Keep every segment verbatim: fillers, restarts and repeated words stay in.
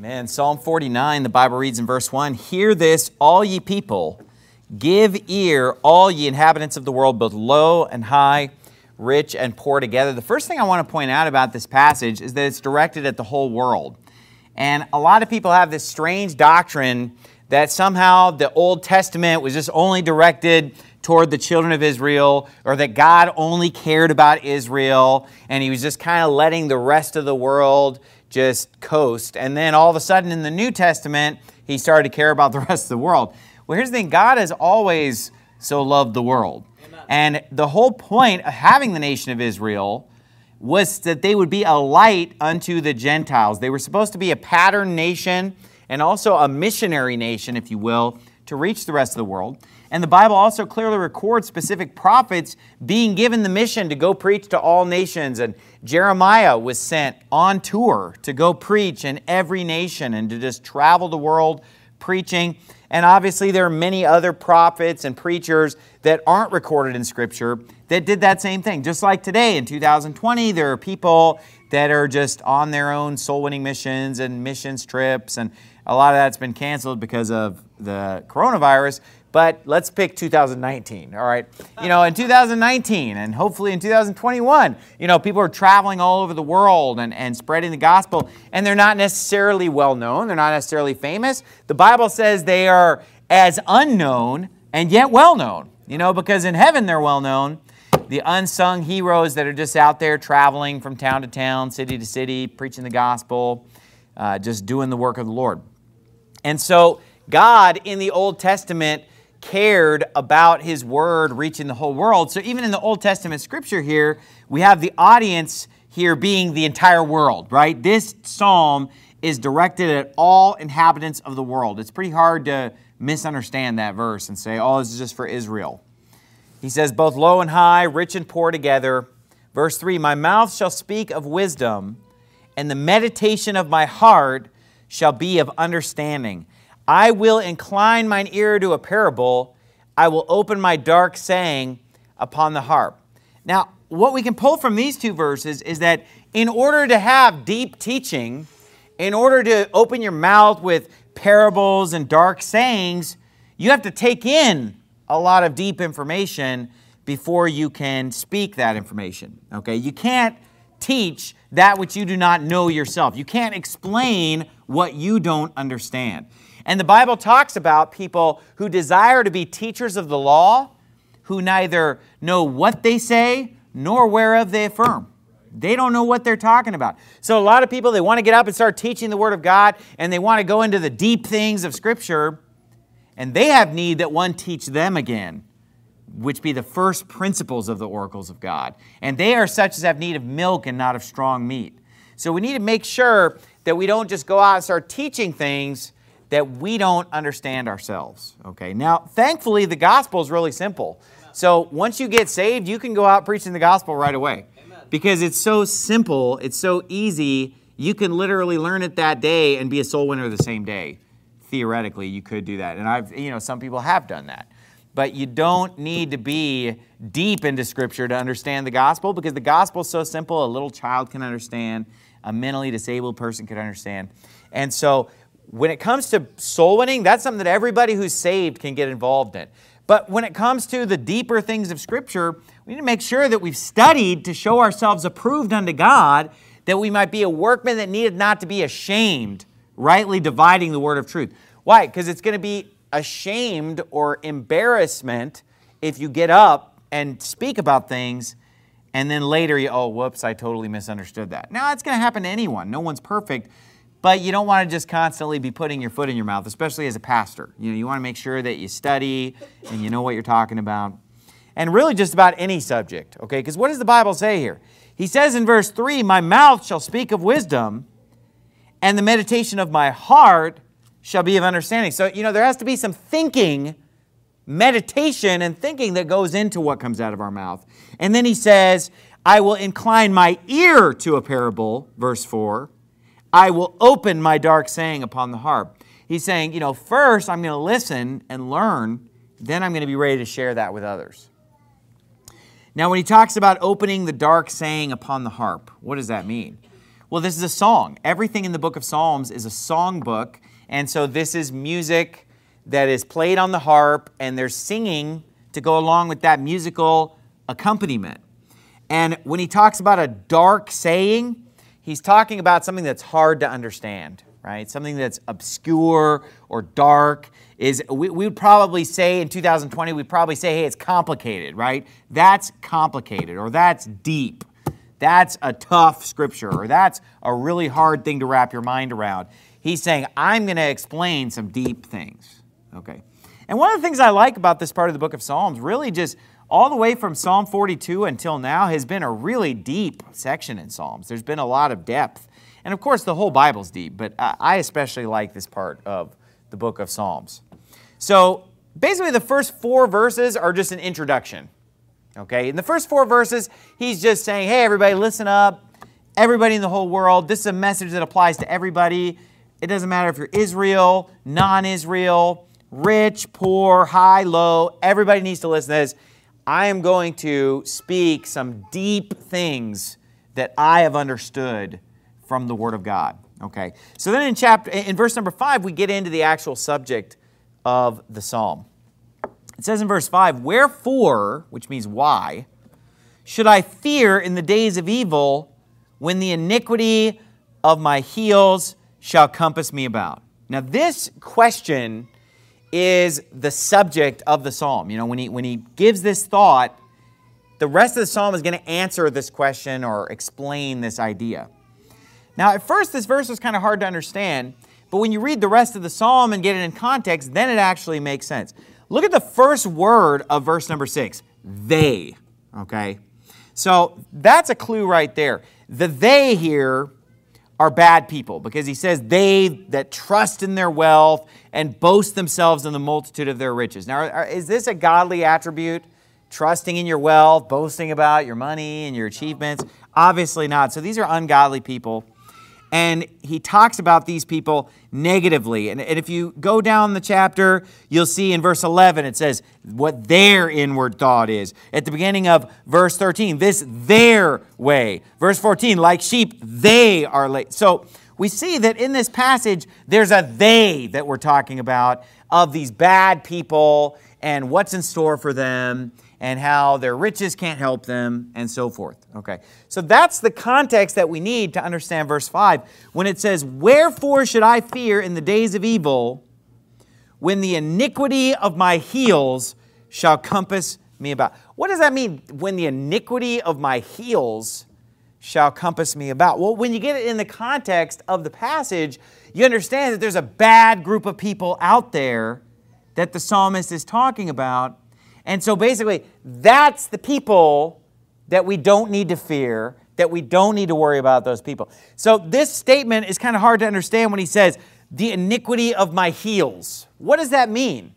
Man, Psalm forty-nine, the Bible reads in verse one, "Hear this, all ye people, give ear, all ye inhabitants of the world, both low and high, rich and poor together." The first thing I want to point out about this passage is that it's directed at the whole world. And a lot of people have this strange doctrine that somehow the Old Testament was just only directed toward the children of Israel, or that God only cared about Israel, and he was just kind of letting the rest of the world just coast. And then all of a sudden in the New Testament, he started to care about the rest of the world. Well, here's the thing. God has always so loved the world. Amen. And the whole point of having the nation of Israel was that they would be a light unto the Gentiles. They were supposed to be a pattern nation and also a missionary nation, if you will, to reach the rest of the world. And the Bible also clearly records specific prophets being given the mission to go preach to all nations. And Jeremiah was sent on tour to go preach in every nation and to just travel the world preaching. And obviously there are many other prophets and preachers that aren't recorded in Scripture that did that same thing. Just like today in two thousand twenty, there are people that are just on their own soul-winning missions and missions trips. And a lot of that's been canceled because of the coronavirus. But let's pick two thousand nineteen, all right? You know, in two thousand nineteen and hopefully in two thousand twenty-one, you know, people are traveling all over the world and, and spreading the gospel, and they're not necessarily well-known. They're not necessarily famous. The Bible says they are as unknown and yet well-known, you know, because in heaven they're well-known. The unsung heroes that are just out there traveling from town to town, city to city, preaching the gospel, uh, just doing the work of the Lord. And so God in the Old Testament cared about His Word reaching the whole world. So even in the Old Testament Scripture here, we have the audience here being the entire world, right? This psalm is directed at all inhabitants of the world. It's pretty hard to misunderstand that verse and say, oh, this is just for Israel. He says, both low and high, rich and poor together. Verse three, "My mouth shall speak of wisdom, and the meditation of my heart shall be of understanding. I will incline mine ear to a parable. I will open my dark saying upon the harp." Now, what we can pull from these two verses is that in order to have deep teaching, in order to open your mouth with parables and dark sayings, you have to take in a lot of deep information before you can speak that information. Okay? You can't teach that which you do not know yourself. You can't explain what you don't understand. And the Bible talks about people who desire to be teachers of the law, who neither know what they say nor whereof they affirm. They don't know what they're talking about. So a lot of people, they want to get up and start teaching the Word of God, and they want to go into the deep things of Scripture, and they have need that one teach them again, which be the first principles of the oracles of God. And they are such as have need of milk and not of strong meat. So we need to make sure that we don't just go out and start teaching things that we don't understand ourselves. Okay. Now, thankfully, the gospel is really simple. So once you get saved, you can go out preaching the gospel right away. Amen. Because it's so simple, it's so easy, you can literally learn it that day and be a soul winner the same day. Theoretically, you could do that. And I've, you know, some people have done that. But you don't need to be deep into Scripture to understand the gospel, because the gospel is so simple, a little child can understand, a mentally disabled person could understand. And so when it comes to soul winning, that's something that everybody who's saved can get involved in. But when it comes to the deeper things of Scripture, we need to make sure that we've studied to show ourselves approved unto God, that we might be a workman that needed not to be ashamed, rightly dividing the word of truth. Why? Because it's going to be ashamed or embarrassment if you get up and speak about things and then later you, oh, whoops, I totally misunderstood that. Now, that's going to happen to anyone. No one's perfect. But you don't want to just constantly be putting your foot in your mouth, especially as a pastor. You know, you want to make sure that you study and you know what you're talking about. And really just about any subject, okay? Because what does the Bible say here? He says in verse three, "My mouth shall speak of wisdom, and the meditation of my heart shall be of understanding." So, you know, there has to be some thinking, meditation and thinking that goes into what comes out of our mouth. And then he says, "I will incline my ear to a parable," verse four. "I will open my dark saying upon the harp." He's saying, you know, first I'm going to listen and learn, then I'm going to be ready to share that with others. Now, when he talks about opening the dark saying upon the harp, what does that mean? Well, this is a song. Everything in the book of Psalms is a song book. And so this is music that is played on the harp, and there's singing to go along with that musical accompaniment. And when he talks about a dark saying, he's talking about something that's hard to understand, right? Something that's obscure or dark. Is we, we would probably say in two thousand twenty, we'd probably say, hey, it's complicated, right? That's complicated, or that's deep. That's a tough scripture, or that's a really hard thing to wrap your mind around. He's saying, I'm going to explain some deep things, okay? And one of the things I like about this part of the book of Psalms, really just all the way from Psalm forty-two until now, has been a really deep section in Psalms. There's been a lot of depth. And of course, the whole Bible's deep, but I especially like this part of the book of Psalms. So basically, the first four verses are just an introduction, okay? In the first four verses, he's just saying, hey, everybody, listen up. Everybody in the whole world, this is a message that applies to everybody. It doesn't matter if you're Israel, non-Israel, rich, poor, high, low. Everybody needs to listen to this. I am going to speak some deep things that I have understood from the Word of God. Okay. So then in chapter, in verse number five, we get into the actual subject of the psalm. It says in verse five, wherefore, which means why, should I fear in the days of evil when the iniquity of my heels shall compass me about? Now this question is the subject of the psalm. You know, when he, when he gives this thought, the rest of the psalm is going to answer this question or explain this idea. Now, at first, this verse was kind of hard to understand, but when you read the rest of the psalm and get it in context, then it actually makes sense. Look at the first word of verse number six, they, okay? So that's a clue right there. The they here are bad people, because he says they that trust in their wealth and boast themselves in the multitude of their riches. Now, are, is this a godly attribute? Trusting in your wealth, boasting about your money and your achievements? Obviously not. So these are ungodly people. And he talks about these people negatively. And, and if you go down the chapter, you'll see in verse eleven, it says what their inward thought is. At the beginning of verse thirteen, this their way. Verse fourteen, like sheep, they are late. So we see that in this passage, there's a they that we're talking about of these bad people and what's in store for them, and how their riches can't help them, and so forth. Okay, so that's the context that we need to understand verse five. When it says, wherefore should I fear in the days of evil, when the iniquity of my heels shall compass me about? What does that mean, when the iniquity of my heels shall compass me about? Well, when you get it in the context of the passage, you understand that there's a bad group of people out there that the psalmist is talking about. And so basically, that's the people that we don't need to fear, that we don't need to worry about those people. So this statement is kind of hard to understand when he says, the iniquity of my heels. What does that mean?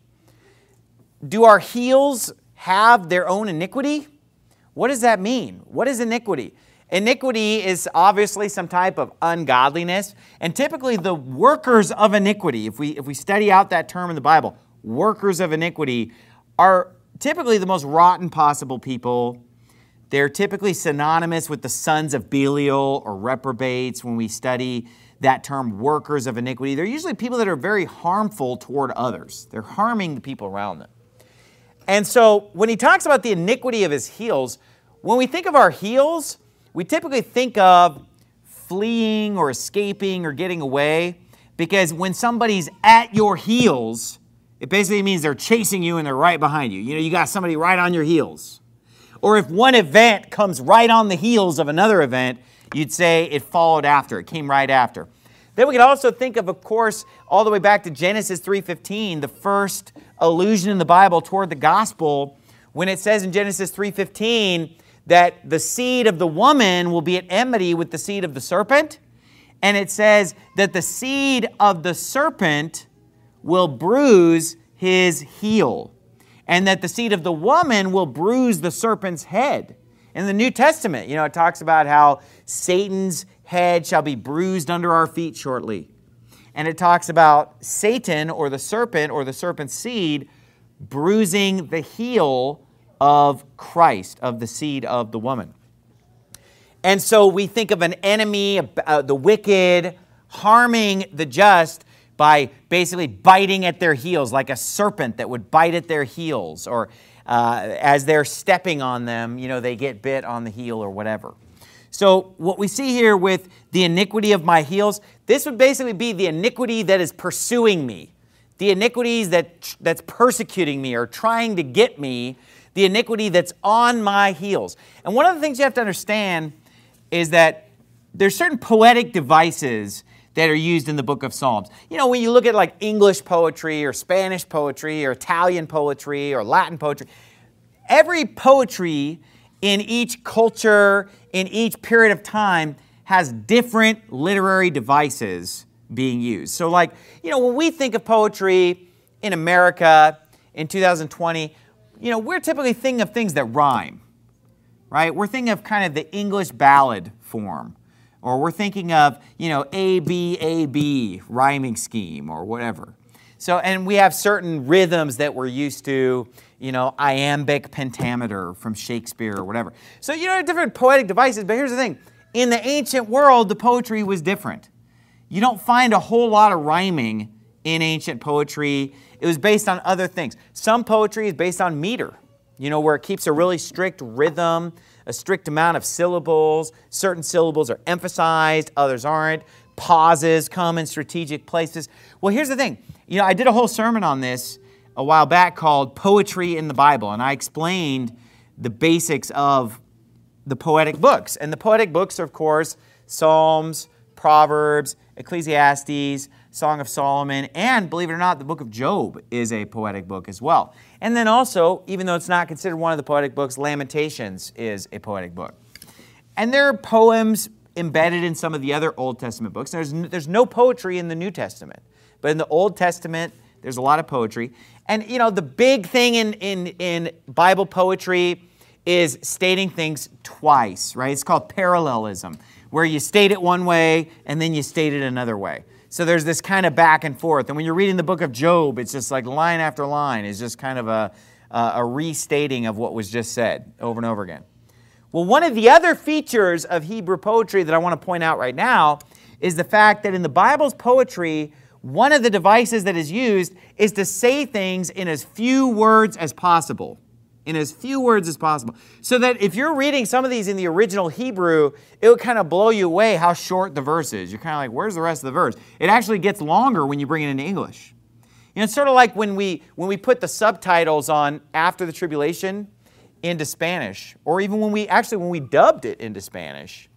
Do our heels have their own iniquity? What does that mean? What is iniquity? Iniquity is obviously some type of ungodliness. And typically the workers of iniquity, if we, if we study out that term in the Bible, workers of iniquity are typically the most rotten possible people. They're typically synonymous with the sons of Belial or reprobates when we study that term, workers of iniquity. They're usually people that are very harmful toward others. They're harming the people around them. And so when he talks about the iniquity of his heels, when we think of our heels, we typically think of fleeing or escaping or getting away, because when somebody's at your heels, it basically means they're chasing you and they're right behind you. You know, you got somebody right on your heels. Or if one event comes right on the heels of another event, you'd say it followed after, it came right after. Then we could also think of, of course, all the way back to Genesis three fifteen, the first allusion in the Bible toward the gospel, when it says in Genesis three fifteen that the seed of the woman will be at enmity with the seed of the serpent. And it says that the seed of the serpent will bruise his heel, and that the seed of the woman will bruise the serpent's head. In the New Testament, you know, it talks about how Satan's head shall be bruised under our feet shortly. And it talks about Satan, or the serpent, or the serpent's seed, bruising the heel of Christ, of the seed of the woman. And so we think of an enemy, uh, the wicked, harming the just by basically biting at their heels, like a serpent that would bite at their heels, or uh, as they're stepping on them, you know, they get bit on the heel or whatever. So what we see here with the iniquity of my heels, this would basically be the iniquity that is pursuing me, the iniquities that that's persecuting me or trying to get me, the iniquity that's on my heels. And one of the things you have to understand is that there's certain poetic devices that are used in the book of Psalms. You know, when you look at like English poetry or Spanish poetry or Italian poetry or Latin poetry, every poetry in each culture, in each period of time, has different literary devices being used. So like, you know, when we think of poetry in America in two thousand twenty, you know, we're typically thinking of things that rhyme, right? We're thinking of kind of the English ballad form. Or we're thinking of, you know, A, B, A, B, rhyming scheme or whatever. So, and we have certain rhythms that we're used to, you know, iambic pentameter from Shakespeare or whatever. So, you know, different poetic devices, but here's the thing. In the ancient world, the poetry was different. You don't find a whole lot of rhyming in ancient poetry. It was based on other things. Some poetry is based on meter, you know, where it keeps a really strict rhythm, a strict amount of syllables. Certain syllables are emphasized, others aren't. Pauses come in strategic places. Well, here's the thing. You know, I did a whole sermon on this a while back called Poetry in the Bible, and I explained the basics of the poetic books. And the poetic books are, of course, Psalms, Proverbs, Ecclesiastes, Song of Solomon, and believe it or not, the book of Job is a poetic book as well. And then also, even though it's not considered one of the poetic books, Lamentations is a poetic book. And there are poems embedded in some of the other Old Testament books. There's, there's no poetry in the New Testament. But in the Old Testament, there's a lot of poetry. And, you know, the big thing in, in, in Bible poetry is stating things twice, right? It's called parallelism, where you state it one way and then you state it another way. So there's this kind of back and forth. And when you're reading the book of Job, it's just like line after line is just kind of a, a restating of what was just said over and over again. Well, one of the other features of Hebrew poetry that I want to point out right now is the fact that in the Bible's poetry, one of the devices that is used is to say things in as few words as possible. In as few words as possible. So that if you're reading some of these in the original Hebrew, it would kind of blow you away how short the verse is. You're kind of like, where's the rest of the verse? It actually gets longer when you bring it into English. You know, it's sort of like when we, when we put the subtitles on After the Tribulation into Spanish, or even when we, actually when we dubbed it into Spanish,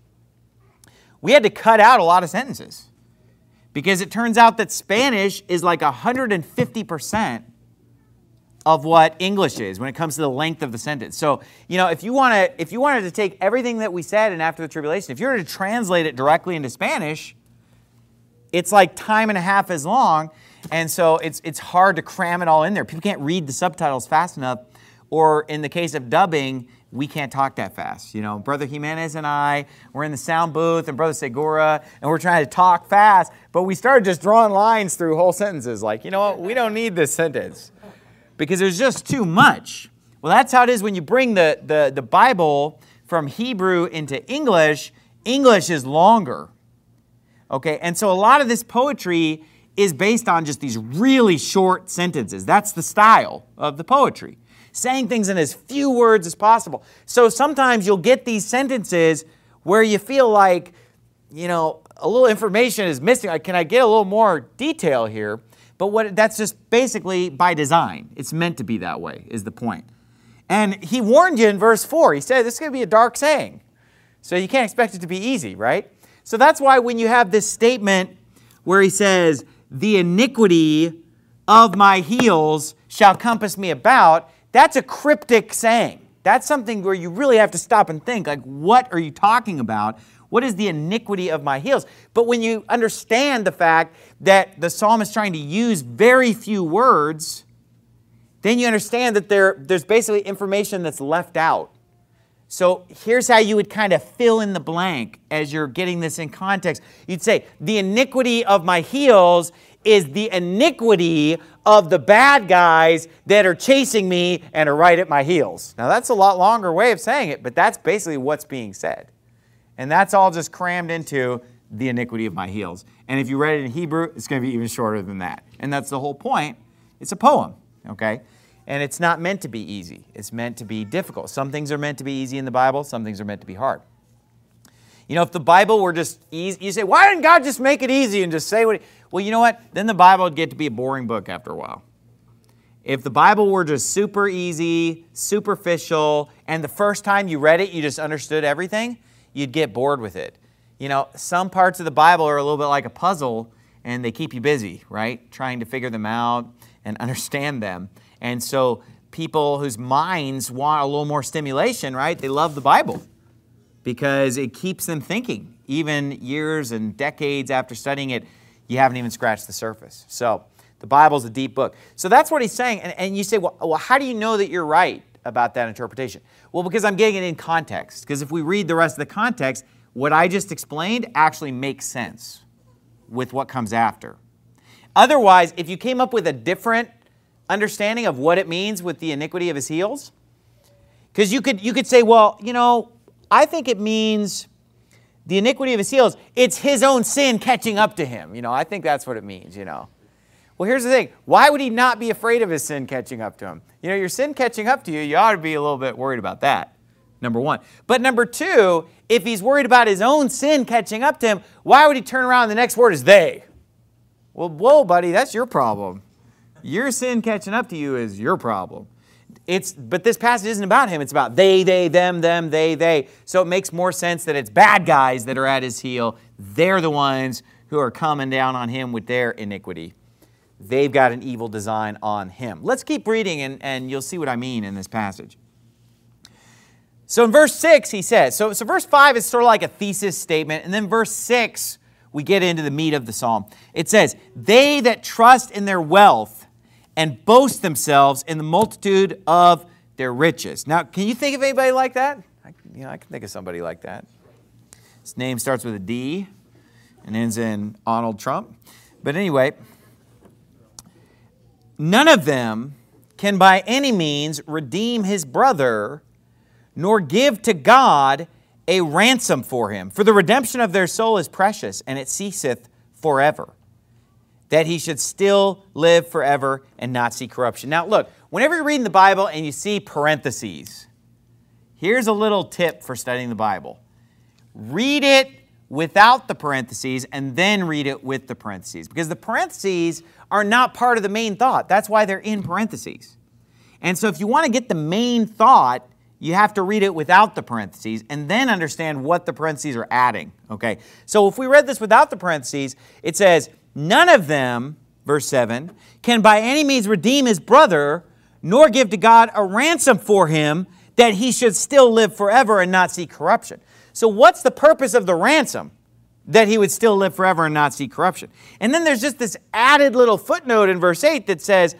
we had to cut out a lot of sentences. Because it turns out that Spanish is like one hundred fifty percent of what English is when it comes to the length of the sentence. So, you know, if you want to, if you wanted to take everything that we said in After the Tribulation, if you were to translate it directly into Spanish, it's like time and a half as long, and so it's it's hard to cram it all in there. People can't read the subtitles fast enough, or in the case of dubbing, we can't talk that fast. You know, Brother Jimenez and I, we're in the sound booth, and Brother Segura, and we're trying to talk fast, but we started just drawing lines through whole sentences. Like, you know what, we don't need this sentence, because there's just too much. Well, that's how it is when you bring the, the, the Bible from Hebrew into English. English is longer. Okay, and so a lot of this poetry is based on just these really short sentences. That's the style of the poetry. Saying things in as few words as possible. So sometimes you'll get these sentences where you feel like, you know, a little information is missing. Like, can I get a little more detail here? But what that's just basically by design. It's meant to be that way, is the point. And he warned you in verse four. He said, this is going to be a dark saying. So you can't expect it to be easy, right? So that's why when you have this statement where he says, the iniquity of my heels shall compass me about, that's a cryptic saying. That's something where you really have to stop and think, like, what are you talking about? What is the iniquity of my heels? But when you understand the fact that the psalm is trying to use very few words, then you understand that there, there's basically information that's left out. So here's how you would kind of fill in the blank as you're getting this in context. You'd say, the iniquity of my heels is the iniquity of the bad guys that are chasing me and are right at my heels. Now that's a lot longer way of saying it, but that's basically what's being said. And that's all just crammed into the iniquity of my heels. And if you read it in Hebrew, it's going to be even shorter than that. And that's the whole point. It's a poem, okay? And it's not meant to be easy. It's meant to be difficult. Some things are meant to be easy in the Bible. Some things are meant to be hard. You know, if the Bible were just easy, you say, why didn't God just make it easy and just say what he... Well, you know what? Then the Bible would get to be a boring book after a while. If the Bible were just super easy, superficial, and the first time you read it, you just understood everything, you'd get bored with it. You know, some parts of the Bible are a little bit like a puzzle, and they keep you busy, right? Trying to figure them out and understand them. And so people whose minds want a little more stimulation, right? They love the Bible because it keeps them thinking. Even years and decades after studying it, you haven't even scratched the surface. So the Bible's a deep book. So that's what he's saying. And, and you say, well, well, how do you know that you're right about that interpretation? Well, because I'm getting it in context. Because if we read the rest of the context, what I just explained actually makes sense with what comes after. Otherwise, if you came up with a different understanding of what it means with the iniquity of his heels, because you could, you could say, well, you know, I think it means the iniquity of his heels, it's his own sin catching up to him. You know, I think that's what it means, you know. Well, here's the thing. Why would he not be afraid of his sin catching up to him? You know, your sin catching up to you, you ought to be a little bit worried about that, number one. But number two, if he's worried about his own sin catching up to him, why would he turn around and the next word is they? Well, whoa, buddy, that's your problem. Your sin catching up to you is your problem. It's, but this passage isn't about him. It's about they, they, them, them, they, they. So it makes more sense that it's bad guys that are at his heel. They're the ones who are coming down on him with their iniquity. They've got an evil design on him. Let's keep reading, and, and you'll see what I mean in this passage. So in verse six, he says, so, so verse five is sort of like a thesis statement, and then verse six, we get into the meat of the psalm. It says, they that trust in their wealth and boast themselves in the multitude of their riches. Now, can you think of anybody like that? I, you know, I can think of somebody like that. His name starts with a D and ends in Donald Trump. But anyway, none of them can by any means redeem his brother, nor give to God a ransom for him. For the redemption of their soul is precious, and it ceaseth forever, that he should still live forever and not see corruption. Now look, whenever you're reading the Bible and you see parentheses, here's a little tip for studying the Bible. Read it without the parentheses and then read it with the parentheses, because the parentheses are not part of the main thought. That's why they're in parentheses. And so if you want to get the main thought, you have to read it without the parentheses and then understand what the parentheses are adding. Okay. So if we read this without the parentheses, it says, none of them, verse seven, can by any means redeem his brother, nor give to God a ransom for him, that he should still live forever and not see corruption. So what's the purpose of the ransom? That he would still live forever and not see corruption. And then there's just this added little footnote in verse eight that says,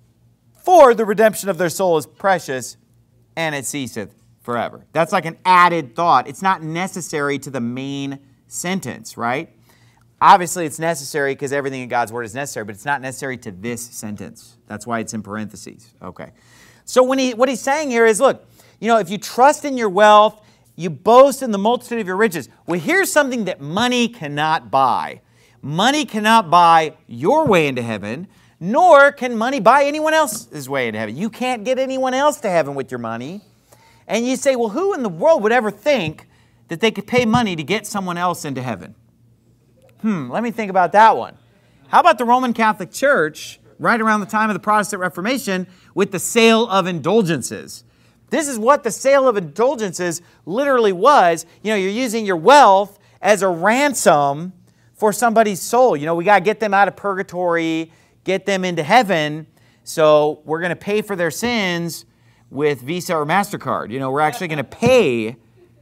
for the redemption of their soul is precious, and it ceaseth forever. That's like an added thought. It's not necessary to the main sentence, right? Obviously, it's necessary because everything in God's Word is necessary, but it's not necessary to this sentence. That's why it's in parentheses. Okay. So when he, what he's saying here is, look, you know, if you trust in your wealth, you boast in the multitude of your riches. Well, here's something that money cannot buy. Money cannot buy your way into heaven, nor can money buy anyone else's way into heaven. You can't get anyone else to heaven with your money. And you say, well, who in the world would ever think that they could pay money to get someone else into heaven? Hmm, let me think about that one. How about the Roman Catholic Church, right around the time of the Protestant Reformation, with the sale of indulgences? This is what the sale of indulgences literally was. You know, you're using your wealth as a ransom for somebody's soul. You know, we got to get them out of purgatory, get them into heaven, so we're going to pay for their sins with Visa or MasterCard. You know, we're actually going to pay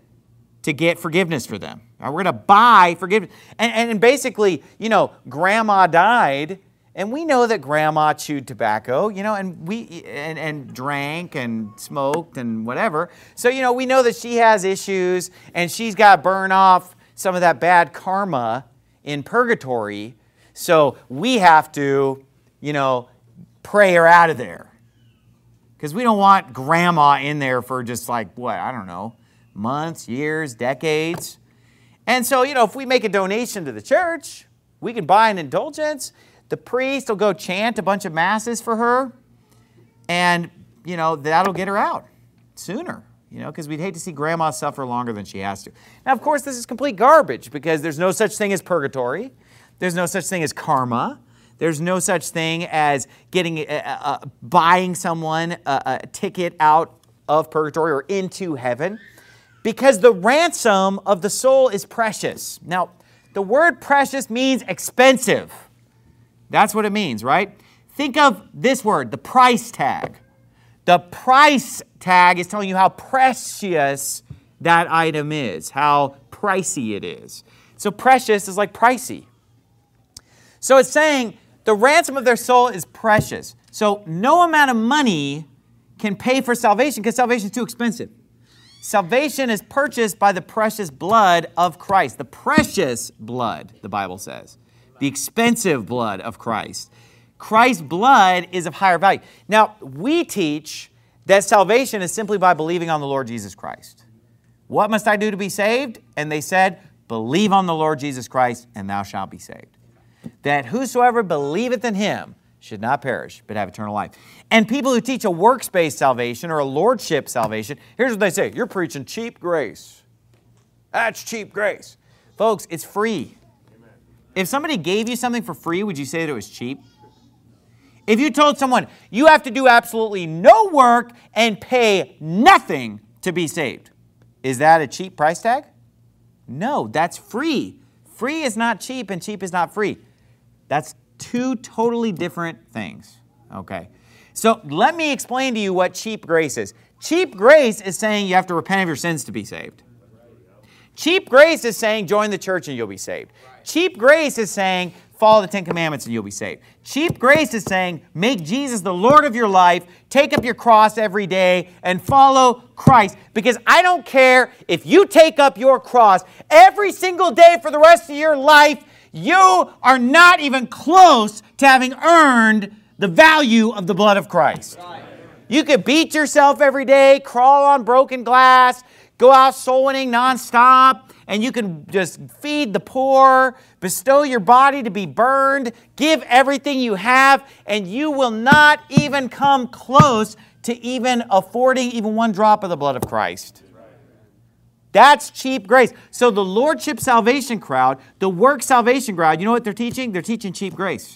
to get forgiveness for them. We're going to buy forgiveness. And, and basically, you know, grandma died, and we know that grandma chewed tobacco, you know, and we and, and drank and smoked and whatever. So, you know, we know that she has issues, and she's got to burn off some of that bad karma in purgatory. So we have to, you know, pray her out of there. Because we don't want grandma in there for just like, what, I don't know, months, years, decades. And so, you know, if we make a donation to the church, we can buy an indulgence. The priest will go chant a bunch of masses for her. And, you know, that'll get her out sooner, you know, because we'd hate to see grandma suffer longer than she has to. Now, of course, this is complete garbage because there's no such thing as purgatory. There's no such thing as karma. There's no such thing as getting, uh, uh, buying someone a, a ticket out of purgatory or into heaven, because the ransom of the soul is precious. Now, the word precious means expensive. That's what it means, right? Think of this word, the price tag. The price tag is telling you how precious that item is, how pricey it is. So precious is like pricey. So it's saying the ransom of their soul is precious. So no amount of money can pay for salvation because salvation is too expensive. Salvation is purchased by the precious blood of Christ. The precious blood, the Bible says. The expensive blood of Christ. Christ's blood is of higher value. Now, we teach that salvation is simply by believing on the Lord Jesus Christ. What must I do to be saved? And they said, believe on the Lord Jesus Christ, and thou shalt be saved. That whosoever believeth in him should not perish, but have eternal life. And people who teach a works-based salvation or a lordship salvation, here's what they say. You're preaching cheap grace. That's cheap grace. Folks, it's free. Amen. If somebody gave you something for free, would you say that it was cheap? If you told someone, you have to do absolutely no work and pay nothing to be saved, is that a cheap price tag? No, that's free. Free is not cheap and cheap is not free. That's two totally different things, okay? So let me explain to you what cheap grace is. Cheap grace is saying you have to repent of your sins to be saved. Cheap grace is saying join the church and you'll be saved. Cheap grace is saying follow the Ten Commandments and you'll be saved. Cheap grace is saying make Jesus the Lord of your life, take up your cross every day, and follow Christ. Because I don't care if you take up your cross every single day for the rest of your life, you are not even close to having earned the value of the blood of Christ. You could beat yourself every day, crawl on broken glass, go out soul winning nonstop, and you can just feed the poor, bestow your body to be burned, give everything you have, and you will not even come close to even affording even one drop of the blood of Christ. That's cheap grace. So the Lordship salvation crowd, the work salvation crowd, you know what they're teaching? They're teaching cheap grace.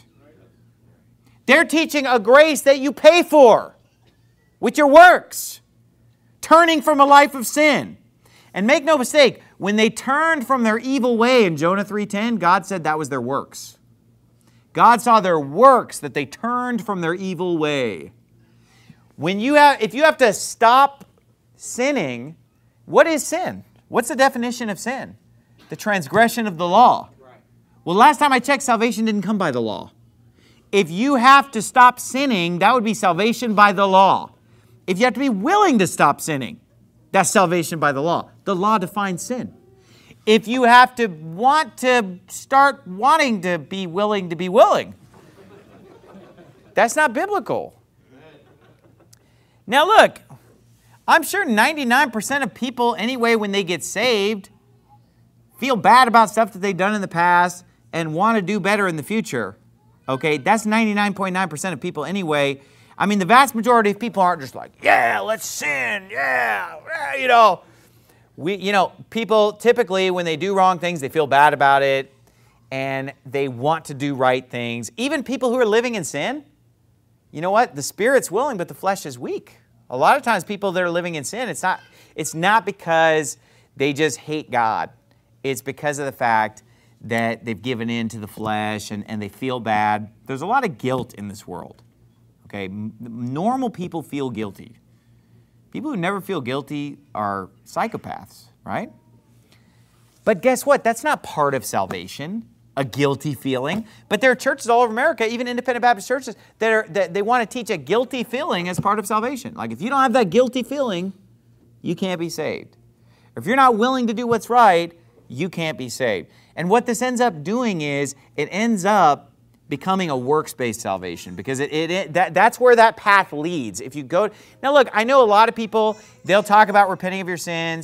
They're teaching a grace that you pay for with your works, turning from a life of sin. And make no mistake, when they turned from their evil way in Jonah three ten, God said that was their works. God saw their works, that they turned from their evil way. When you have, if you have to stop sinning, what is sin? What's the definition of sin? The transgression of the law. Well, last time I checked, salvation didn't come by the law. If you have to stop sinning, that would be salvation by the law. If you have to be willing to stop sinning, that's salvation by the law. The law defines sin. If you have to want to start wanting to be willing to be willing, that's not biblical. Now look, I'm sure ninety-nine percent of people anyway when they get saved feel bad about stuff that they've done in the past and want to do better in the future. Okay, that's ninety-nine point nine percent of people anyway. I mean, the vast majority of people aren't just like, yeah, let's sin, yeah, yeah, you know. We, you know, people typically when they do wrong things, they feel bad about it and they want to do right things. Even people who are living in sin, you know what? The spirit's willing, but the flesh is weak. A lot of times people that are living in sin, it's not, it's not because they just hate God. It's because of the fact that they've given in to the flesh and, and they feel bad. There's a lot of guilt in this world. Okay, M- normal people feel guilty. People who never feel guilty are psychopaths, right? But guess what? That's not part of salvation, a guilty feeling. But there are churches all over America, even independent Baptist churches, that are that they want to teach a guilty feeling as part of salvation. Like if you don't have that guilty feeling, you can't be saved. If you're not willing to do what's right, you can't be saved. And what this ends up doing is it ends up becoming a works-based salvation because it, it, it that, that's where that path leads. If you go now, look, I know a lot of people, they'll talk about repenting of your sins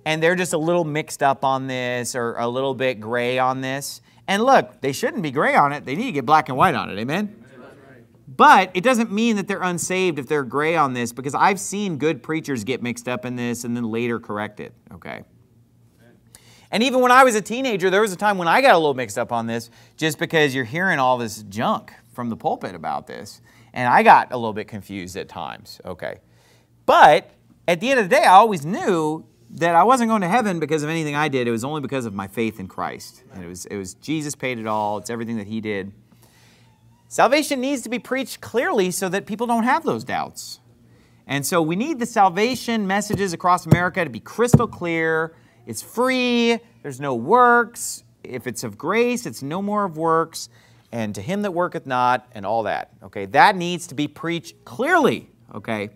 and they're just a little mixed up on this or a little bit gray on this. And look, they shouldn't be gray on it. They need to get black and white on it. Amen? But it doesn't mean that they're unsaved if they're gray on this, because I've seen good preachers get mixed up in this and then later correct it, okay? And even when I was a teenager, there was a time when I got a little mixed up on this just because you're hearing all this junk from the pulpit about this. And I got a little bit confused at times, okay? But at the end of the day, I always knew that I wasn't going to heaven because of anything I did. It was only because of my faith in Christ. And it was, it was Jesus paid it all. It's everything that He did. Salvation needs to be preached clearly so that people don't have those doubts. And so we need the salvation messages across America to be crystal clear. It's free. There's no works. If it's of grace, it's no more of works. And to him that worketh not, and all that. Okay, that needs to be preached clearly. Okay.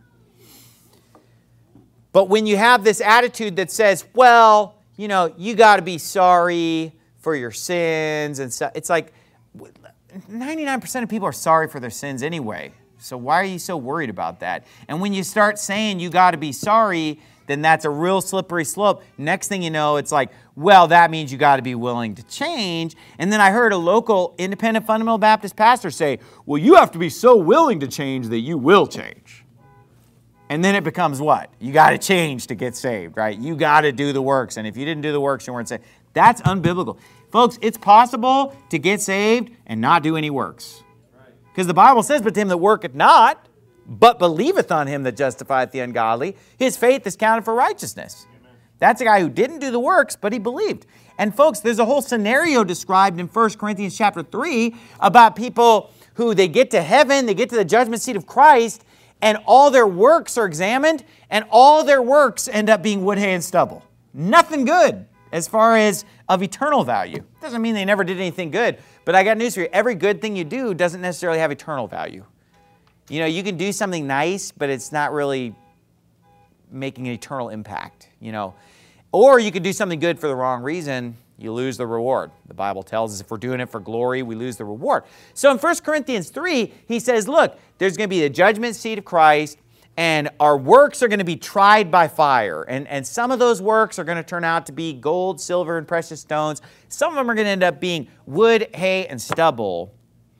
But when you have this attitude that says, well, you know, you got to be sorry for your sins and stuff, it's like, ninety-nine percent of people are sorry for their sins anyway. So why are you so worried about that? And when you start saying you got to be sorry, then that's a real slippery slope. Next thing you know, it's like, well, that means you got to be willing to change. And then I heard a local independent fundamental Baptist pastor say, well, you have to be so willing to change that you will change. And then it becomes what? You got to change to get saved, right? You got to do the works. And if you didn't do the works, you weren't saved. That's unbiblical. Folks, it's possible to get saved and not do any works. Because the Bible says, but to him that worketh not, but believeth on him that justifieth the ungodly, his faith is counted for righteousness. Amen. That's a guy who didn't do the works, but he believed. And folks, there's a whole scenario described in First Corinthians chapter three about people who they get to heaven, they get to the judgment seat of Christ, and all their works are examined, and all their works end up being wood, hay, and stubble. Nothing good as far as of eternal value. Doesn't mean they never did anything good, but I got news for you. Every good thing you do doesn't necessarily have eternal value. You know, you can do something nice, but it's not really making an eternal impact, you know. Or you could do something good for the wrong reason, you lose the reward. The Bible tells us if we're doing it for glory, we lose the reward. So in First Corinthians three, he says, look, there's going to be the judgment seat of Christ, and our works are going to be tried by fire. And, and some of those works are going to turn out to be gold, silver, and precious stones. Some of them are going to end up being wood, hay, and stubble.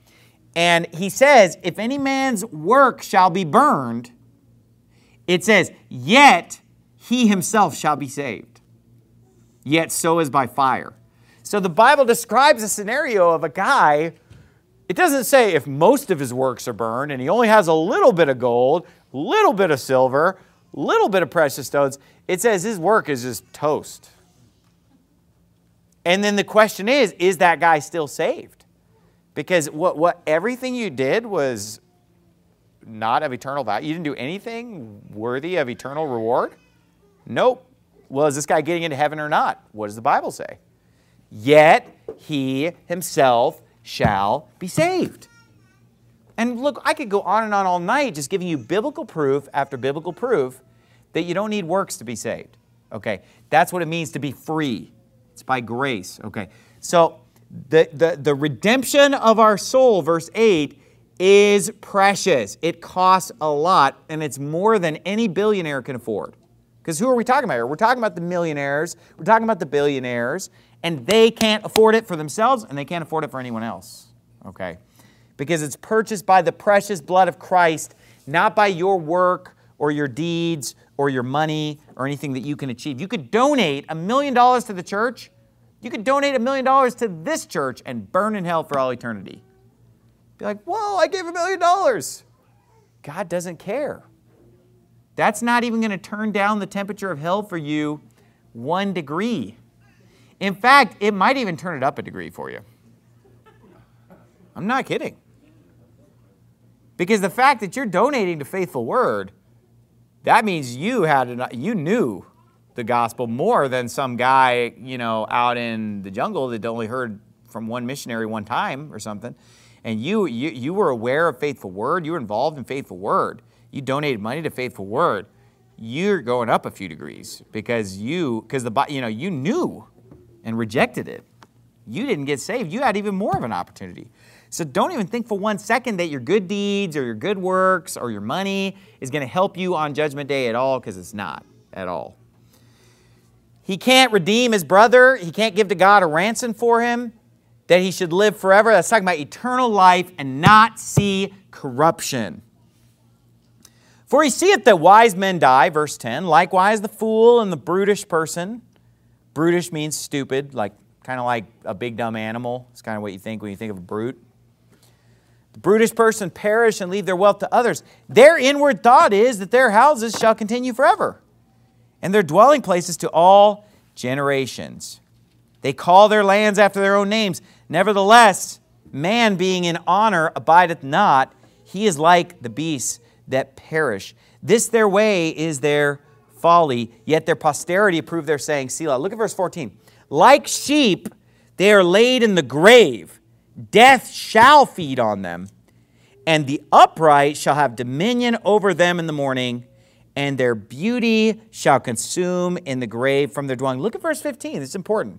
And he says, if any man's work shall be burned, it says, yet he himself shall be saved. Yet so is by fire. So the Bible describes a scenario of a guy. It doesn't say if most of his works are burned and he only has a little bit of gold, little bit of silver, little bit of precious stones. It says his work is just toast. And then the question is, is that guy still saved? Because what, what everything you did was not of eternal value. You didn't do anything worthy of eternal reward? Nope. Well, is this guy getting into heaven or not? What does the Bible say? Yet he himself shall be saved. And look, I could go on and on all night just giving you biblical proof after biblical proof that you don't need works to be saved. Okay, that's what it means to be free. It's by grace. Okay, so the, the, the redemption of our soul, verse eight, is precious. It costs a lot, and it's more than any billionaire can afford. Because who are we talking about here? We're talking about the millionaires. We're talking about the billionaires, and they can't afford it for themselves, and they can't afford it for anyone else. Okay. Because it's purchased by the precious blood of Christ, not by your work or your deeds or your money or anything that you can achieve. You could donate a million dollars to the church. You could donate a million dollars to this church and burn in hell for all eternity. Be like, whoa, I gave a million dollars. God doesn't care. That's not even going to turn down the temperature of hell for you one degree. In fact, it might even turn it up a degree for you. I'm not kidding. Because the fact that you're donating to Faithful Word, that means you had an, you knew the gospel more than some guy, you know, out in the jungle that only heard from one missionary one time or something. And you, you, you were aware of Faithful Word. You were involved in Faithful Word. You donated money to Faithful Word. You're going up a few degrees because you, because the, you know, you knew and rejected it. You didn't get saved. You had even more of an opportunity. So don't even think for one second that your good deeds or your good works or your money is going to help you on Judgment Day at all, because it's not at all. he can't redeem his brother. He can't give to God a ransom for him, that he should live forever. That's talking about eternal life and not see corruption. For he seeth that wise men die, verse ten, likewise the fool and the brutish person. Brutish means stupid, like kind of like a big dumb animal. It's kind of what you think when you think of a brute. The brutish person perish and leave their wealth to others. Their inward thought is that their houses shall continue forever, and their dwelling places to all generations. They call their lands after their own names. Nevertheless, man being in honor abideth not. He is like the beasts that perish. This their way is their folly, yet their posterity approve their saying, Selah. Look at verse fourteen. Like sheep, they are laid in the grave. Death shall feed on them, and the upright shall have dominion over them in the morning, and their beauty shall consume in the grave from their dwelling. Look at verse fifteen. It's important.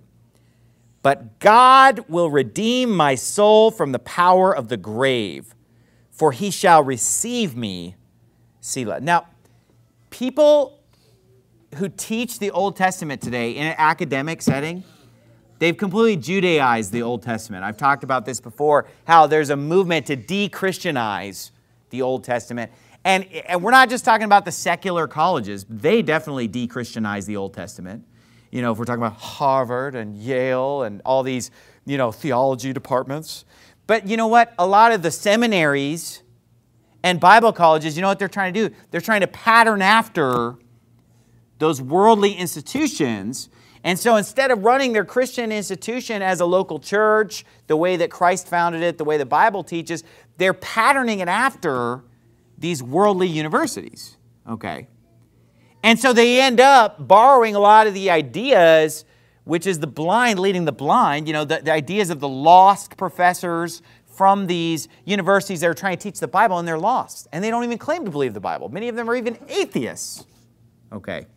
But God will redeem my soul from the power of the grave, for he shall receive me, Selah. Now, people who teach the Old Testament today in an academic setting, they've completely Judaized the Old Testament. I've talked about this before, how there's a movement to de-Christianize the Old Testament. And, and we're not just talking about the secular colleges. They definitely de-Christianize the Old Testament. You know, if we're talking about Harvard and Yale and all these, you know, theology departments. But you know what? A lot of the seminaries and Bible colleges, you know what they're trying to do? They're trying to pattern after those worldly institutions. And so instead of running their Christian institution as a local church, the way that Christ founded it, the way the Bible teaches, they're patterning it after these worldly universities. Okay. And so they end up borrowing a lot of the ideas, which is the blind leading the blind, you know, the, the ideas of the lost professors from these universities that are trying to teach the Bible, and they're lost. And they don't even claim to believe the Bible. Many of them are even atheists. Okay.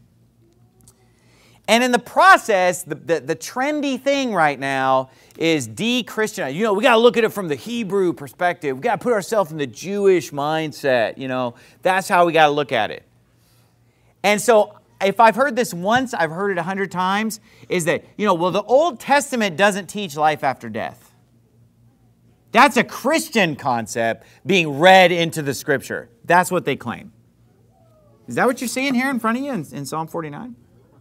And in the process, the, the, the trendy thing right now is de-Christianizing. You know, we got to look at it from the Hebrew perspective. We got to put ourselves in the Jewish mindset. You know, that's how we got to look at it. And so if I've heard this once, I've heard it a hundred times, is that, you know, well, the Old Testament doesn't teach life after death. That's a Christian concept being read into the Scripture. That's what they claim. Is that what you're seeing here in front of you in, in Psalm forty-nine?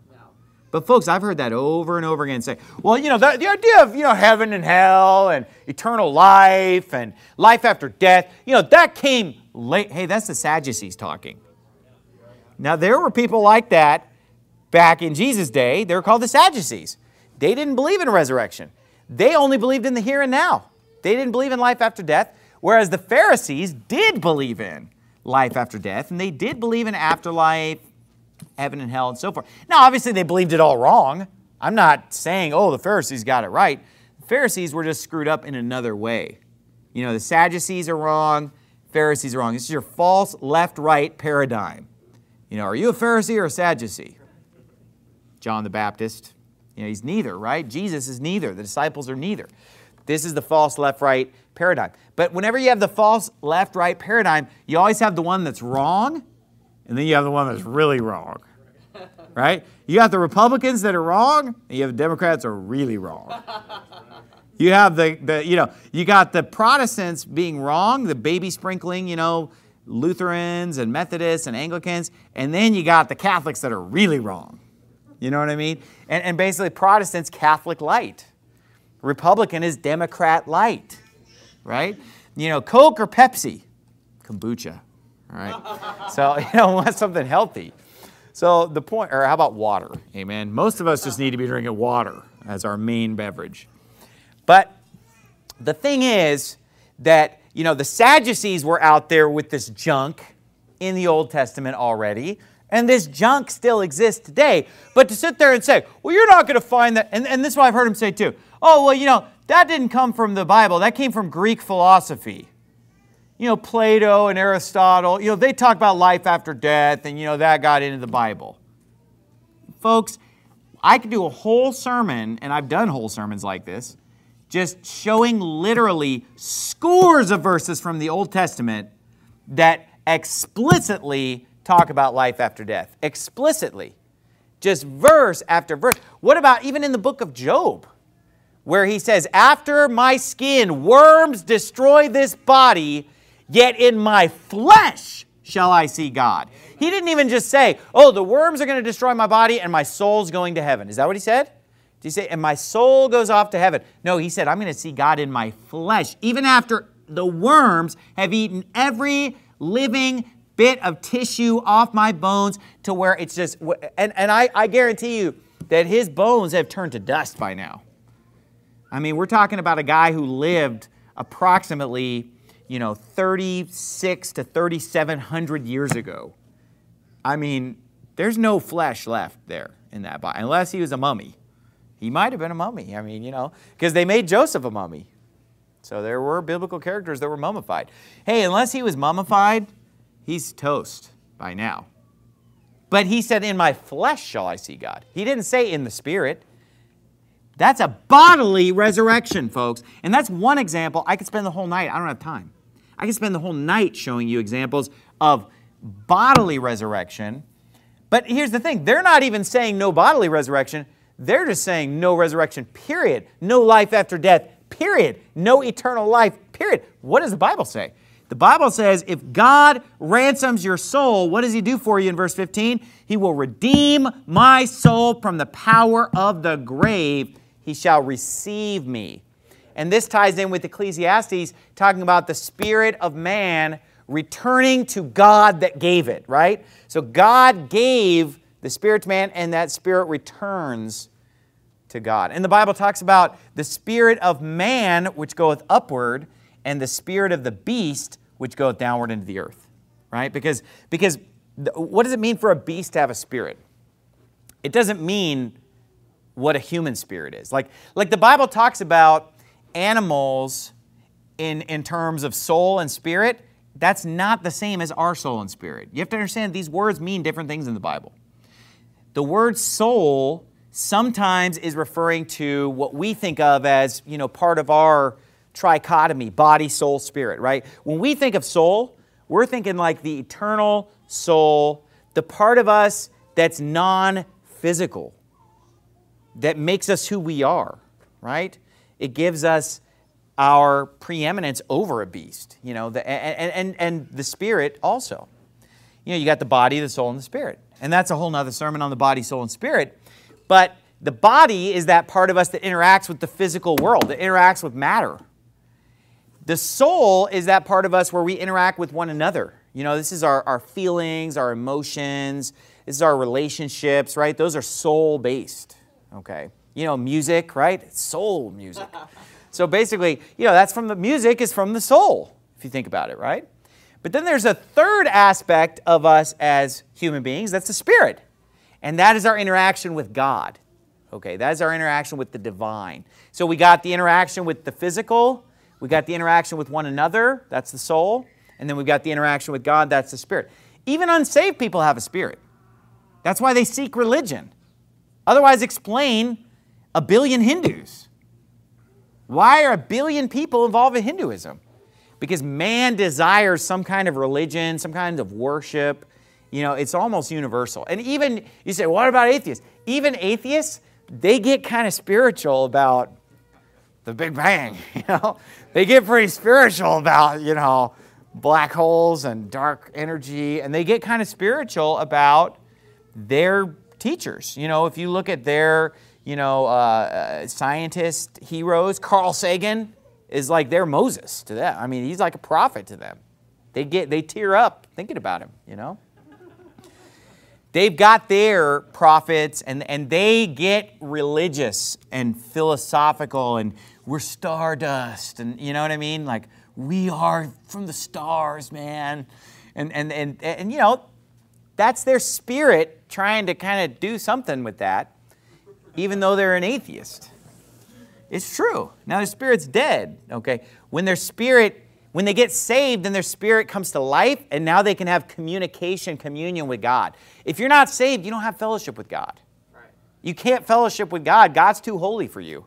But folks, I've heard that over and over again say, well, you know, the, the idea of, you know, heaven and hell and eternal life and life after death, you know, that came late. Hey, that's the Sadducees talking. Now, there were people like that back in Jesus' day. They were called the Sadducees. They didn't believe in a resurrection. They only believed in the here and now. They didn't believe in life after death, whereas the Pharisees did believe in life after death, and they did believe in afterlife, heaven and hell, and so forth. Now, obviously, they believed it all wrong. I'm not saying, oh, the Pharisees got it right. The Pharisees were just screwed up in another way. You know, the Sadducees are wrong, Pharisees are wrong. This is your false left-right paradigm. You know, are you a Pharisee or a Sadducee? John the Baptist, you know, he's neither, right? Jesus is neither. The disciples are neither. This is the false left-right paradigm. But whenever you have the false left-right paradigm, you always have the one that's wrong, and then you have the one that's really wrong, right? You got the Republicans that are wrong, and you have the Democrats that are really wrong. You have the, the, you know, you got the Protestants being wrong, the baby sprinkling, you know, Lutherans and Methodists and Anglicans, and then you got the Catholics that are really wrong. You know what I mean? And, and basically Protestants, Catholic light. Republican is Democrat light, right? You know, Coke or Pepsi? Kombucha, all right? So, you know, want something healthy. So the point, or how about water? Amen. Most of us just need to be drinking water as our main beverage. But the thing is that, you know, the Sadducees were out there with this junk in the Old Testament already, and this junk still exists today. But to sit there and say, well, you're not going to find that, and, and this is what I've heard them say too. Oh, well, you know, that didn't come from the Bible. That came from Greek philosophy. You know, Plato and Aristotle, you know, they talk about life after death, and, you know, that got into the Bible. Folks, I could do a whole sermon, and I've done whole sermons like this, just showing literally scores of verses from the Old Testament that explicitly talk about life after death. Explicitly. Just verse after verse. What about even in the book of Job, where he says, after my skin, worms destroy this body, yet in my flesh shall I see God. He didn't even just say, oh, the worms are going to destroy my body and my soul's going to heaven. Is that what he said? Did he say, and my soul goes off to heaven? No, he said, I'm going to see God in my flesh, even after the worms have eaten every living bit of tissue off my bones to where it's just, and, and I, I guarantee you that his bones have turned to dust by now. I mean, we're talking about a guy who lived approximately, you know, thirty-six to thirty-seven hundred years ago. I mean, there's no flesh left there in that body, unless he was a mummy. He might have been a mummy. I mean, you know, because they made Joseph a mummy. So there were biblical characters that were mummified. Hey, unless he was mummified, he's toast by now. But he said, in my flesh shall I see God. He didn't say in the spirit. That's a bodily resurrection, folks. And that's one example. I could spend the whole night. I don't have time. I could spend the whole night showing you examples of bodily resurrection. But here's the thing. They're not even saying no bodily resurrection. They're just saying no resurrection, period. No life after death, period. No eternal life, period. What does the Bible say? The Bible says if God ransoms your soul, what does he do for you in verse fifteen? He will redeem my soul from the power of the grave. He shall receive me. And this ties in with Ecclesiastes, talking about the spirit of man returning to God that gave it, right? So God gave the spirit to man, and that spirit returns to God. And the Bible talks about the spirit of man, which goeth upward, and the spirit of the beast, which goeth downward into the earth, right? Because, because what does it mean for a beast to have a spirit? It doesn't mean what a human spirit is. Like, like the Bible talks about animals in, in terms of soul and spirit. That's not the same as our soul and spirit. You have to understand these words mean different things in the Bible. The word soul sometimes is referring to what we think of as, you know, part of our trichotomy, body, soul, spirit, right? When we think of soul, we're thinking like the eternal soul, the part of us that's non-physical, that makes us who we are, right? It gives us our preeminence over a beast, you know, the, and, and, and the spirit also. You know, you got the body, the soul, and the spirit. And that's a whole nother sermon on the body, soul, and spirit. But the body is that part of us that interacts with the physical world, that interacts with matter. The soul is that part of us where we interact with one another. You know, this is our, our feelings, our emotions, this is our relationships, right? Those are soul-based, okay? You know, music, right? It's soul music. So basically, you know, that's from the music is from the soul, if you think about it, right? But then there's a third aspect of us as human beings, that's the spirit. And that is our interaction with God. Okay, that is our interaction with the divine. So we got the interaction with the physical, we got the interaction with one another, that's the soul, and then we got the interaction with God, that's the spirit. Even unsaved people have a spirit. That's why they seek religion. Otherwise, explain a billion Hindus. Why are a billion people involved in Hinduism? Because man desires some kind of religion, some kind of worship. You know, it's almost universal. And even, you say, what about atheists? Even atheists, they get kind of spiritual about the Big Bang, you know? They get pretty spiritual about, you know, black holes and dark energy, and they get kind of spiritual about their teachers. You know, if you look at their, you know, uh, uh, scientist heroes, Carl Sagan is like their Moses to them. I mean, he's like a prophet to them. They get, they tear up thinking about him, you know? They've got their prophets, and, and they get religious and philosophical, and we're stardust, and you know what I mean? Like, we are from the stars, man. And, and, and, and you know, that's their spirit trying to kind of do something with that, even though they're an atheist. It's true. Now their spirit's dead, okay? When their spirit, when they get saved, then their spirit comes to life, and now they can have communication, communion with God. If you're not saved, you don't have fellowship with God. Right. You can't fellowship with God. God's too holy for you.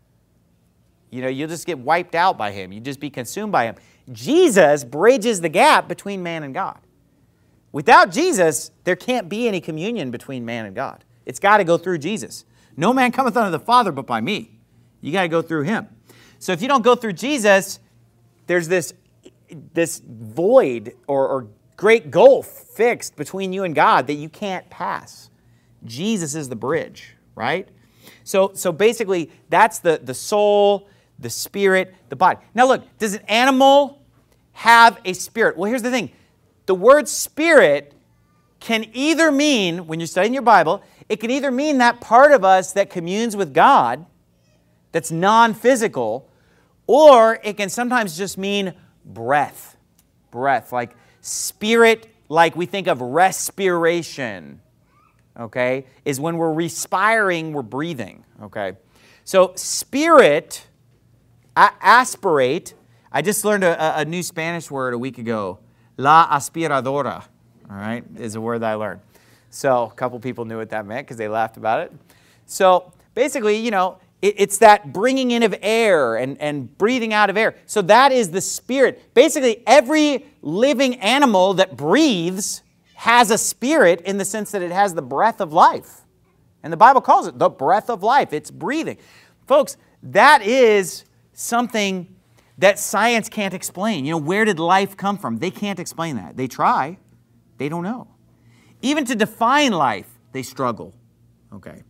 You know, you'll just get wiped out by Him. You just be consumed by Him. Jesus bridges the gap between man and God. Without Jesus, there can't be any communion between man and God. It's got to go through Jesus. No man cometh unto the Father but by me. You got to go through him. So if you don't go through Jesus, there's this, this void or, or great gulf fixed between you and God that you can't pass. Jesus is the bridge, right? So, so basically, that's the, the soul, the spirit, the body. Now look, does an animal have a spirit? Well, here's the thing. The word spirit can either mean, when you're studying your Bible, it can either mean that part of us that communes with God, that's non-physical, or it can sometimes just mean breath. Breath, like spirit, like we think of respiration, okay, is when we're respiring, we're breathing, okay? So spirit, a- aspirate, I just learned a, a new Spanish word a week ago, la aspiradora, all right, is a word that I learned. So a couple people knew what that meant because they laughed about it. So basically, you know, it, it's that bringing in of air and, and breathing out of air. So that is the spirit. Basically, every living animal that breathes has a spirit in the sense that it has the breath of life. And the Bible calls it the breath of life. It's breathing. Folks, that is something that science can't explain. You know, where did life come from? They can't explain that. They try. They don't know. Even to define life, they struggle. Okay.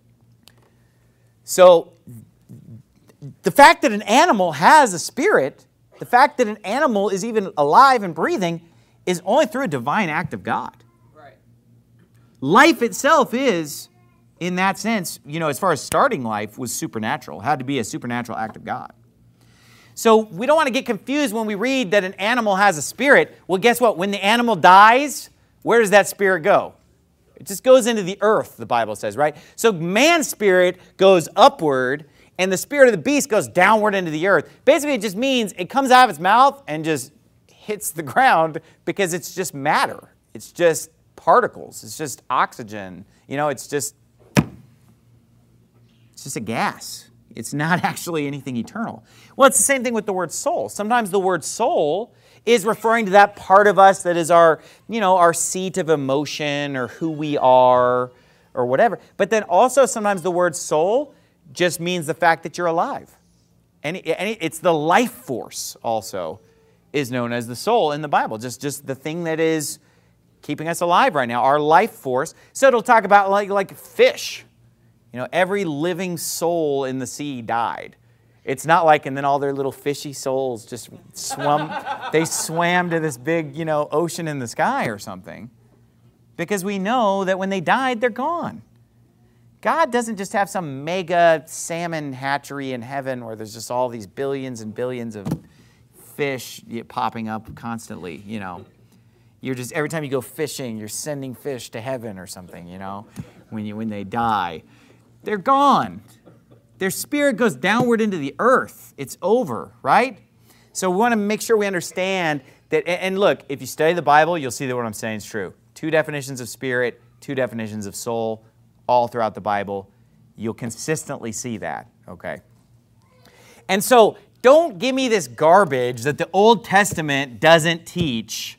So the fact that an animal has a spirit, the fact that an animal is even alive and breathing, is only through a divine act of God. Right. Life itself is, in that sense, you know, as far as starting life, was supernatural. It had to be a supernatural act of God. So we don't want to get confused when we read that an animal has a spirit. Well, guess what? When the animal dies, where does that spirit go? It just goes into the earth, the Bible says, right? So man's spirit goes upward, and the spirit of the beast goes downward into the earth. Basically, it just means it comes out of its mouth and just hits the ground because it's just matter. It's just particles. It's just oxygen. You know, it's just, it's just a gas. It's not actually anything eternal. Well, it's the same thing with the word soul. Sometimes the word soul is referring to that part of us that is our, you know, our seat of emotion or who we are or whatever. But then also sometimes the word soul just means the fact that you're alive. And it's the life force also is known as the soul in the Bible. Just, just the thing that is keeping us alive right now, our life force. So it'll talk about like, like fish. You know, every living soul in the sea died. It's not like, and then all their little fishy souls just swam, they swam to this big, you know, ocean in the sky or something. Because we know that when they died, they're gone. God doesn't just have some mega salmon hatchery in heaven where there's just all these billions and billions of fish popping up constantly, you know. You're just, every time you go fishing, you're sending fish to heaven or something, you know, when you when they die. They're gone. Their spirit goes downward into the earth. It's over, right? So we want to make sure we understand that, and look, if you study the Bible, you'll see that what I'm saying is true. Two definitions of spirit, two definitions of soul, all throughout the Bible. You'll consistently see that, okay? And so don't give me this garbage that the Old Testament doesn't teach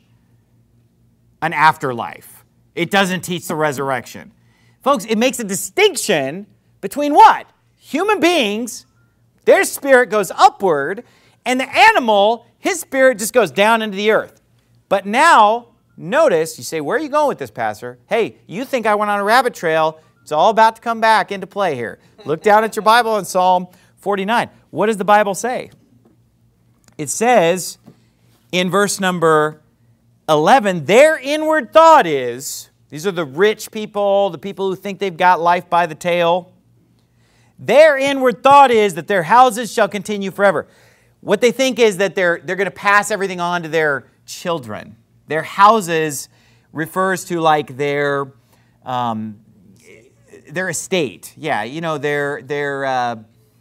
an afterlife. It doesn't teach the resurrection. Folks, it makes a distinction between what? Human beings, their spirit goes upward, and the animal, his spirit just goes down into the earth. But now, notice, you say, where are you going with this, Pastor? Hey, you think I went on a rabbit trail. It's all about to come back into play here. Look down at your Bible in Psalm forty-nine. What does the Bible say? It says in verse number eleven, their inward thought is, these are the rich people, the people who think they've got life by the tail. Their inward thought is that their houses shall continue forever. What they think is that they're, they're going to pass everything on to their children. Their houses refers to like their, um, their estate. Yeah, you know, their, their, uh,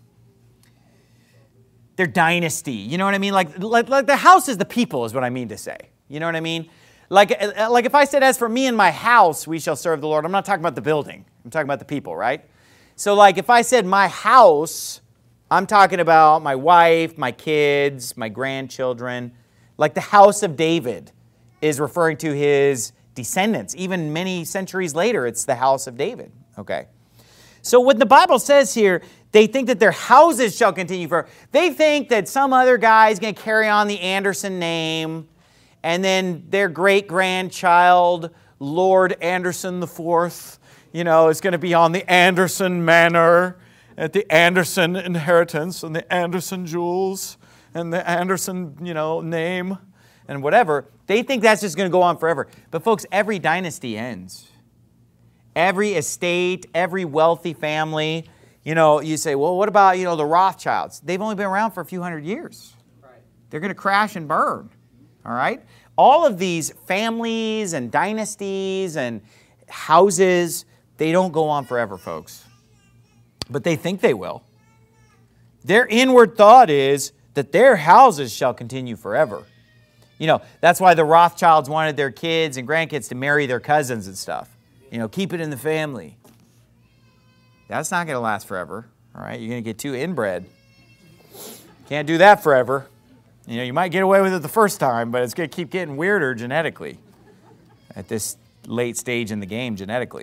their dynasty. You know what I mean? Like, like, like the house is the people is what I mean to say. You know what I mean? Like, like if I said, as for me and my house, we shall serve the Lord. I'm not talking about the building. I'm talking about the people, right? So like if I said my house, I'm talking about my wife, my kids, my grandchildren. Like the house of David is referring to his descendants. Even many centuries later, it's the house of David. Okay. So what the Bible says here, they think that their houses shall continue forever. They think that some other guy is going to carry on the Anderson name, and then their great-grandchild, Lord Anderson the Fourth, you know, is going to be on the Anderson Manor, at the Anderson inheritance, and the Anderson jewels, and the Anderson, you know, name, and whatever. They think that's just going to go on forever. But folks, every dynasty ends. Every estate, every wealthy family, you know, you say, well, what about, you know, the Rothschilds? They've only been around for a few hundred years. Right. They're going to crash and burn, all right? All of these families and dynasties and houses, they don't go on forever, folks. But they think they will. Their inward thought is that their houses shall continue forever. You know, that's why the Rothschilds wanted their kids and grandkids to marry their cousins and stuff. You know, keep it in the family. That's not going to last forever, all right? You're going to get too inbred. Can't do that forever. You know, you might get away with it the first time, but it's going to keep getting weirder genetically at this late stage in the game genetically.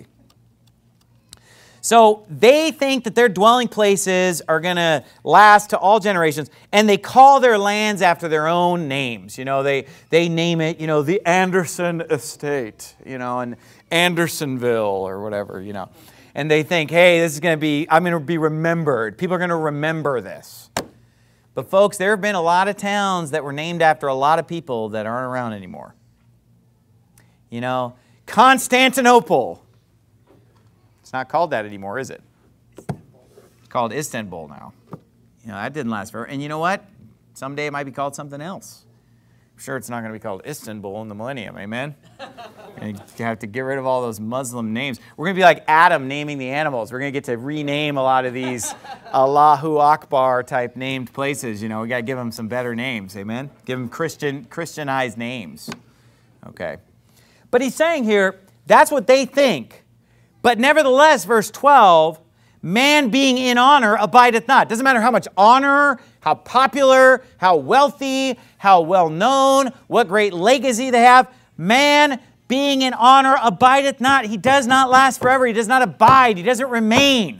So they think that their dwelling places are going to last to all generations, and they call their lands after their own names. You know, they they name it, you know, the Anderson Estate, you know, and Andersonville or whatever, you know. And they think, hey, this is going to be, I'm going to be remembered. People are going to remember this. But folks, there have been a lot of towns that were named after a lot of people that aren't around anymore. You know, Constantinople. It's not called that anymore, is it? It's called Istanbul now. You know, that didn't last forever. And you know what? Someday it might be called something else. I'm sure it's not going to be called Istanbul in the millennium, amen? And you have to get rid of all those Muslim names. We're going to be like Adam naming the animals. We're going to get to rename a lot of these Allahu Akbar type named places. You know, we got to give them some better names, amen? Give them Christian, Christianized names. Okay. But he's saying here, that's what they think. But nevertheless, verse twelve, man being in honor abideth not. Doesn't matter how much honor, how popular, how wealthy, how well known, what great legacy they have. Man being in honor abideth not. He does not last forever. He does not abide. He doesn't remain.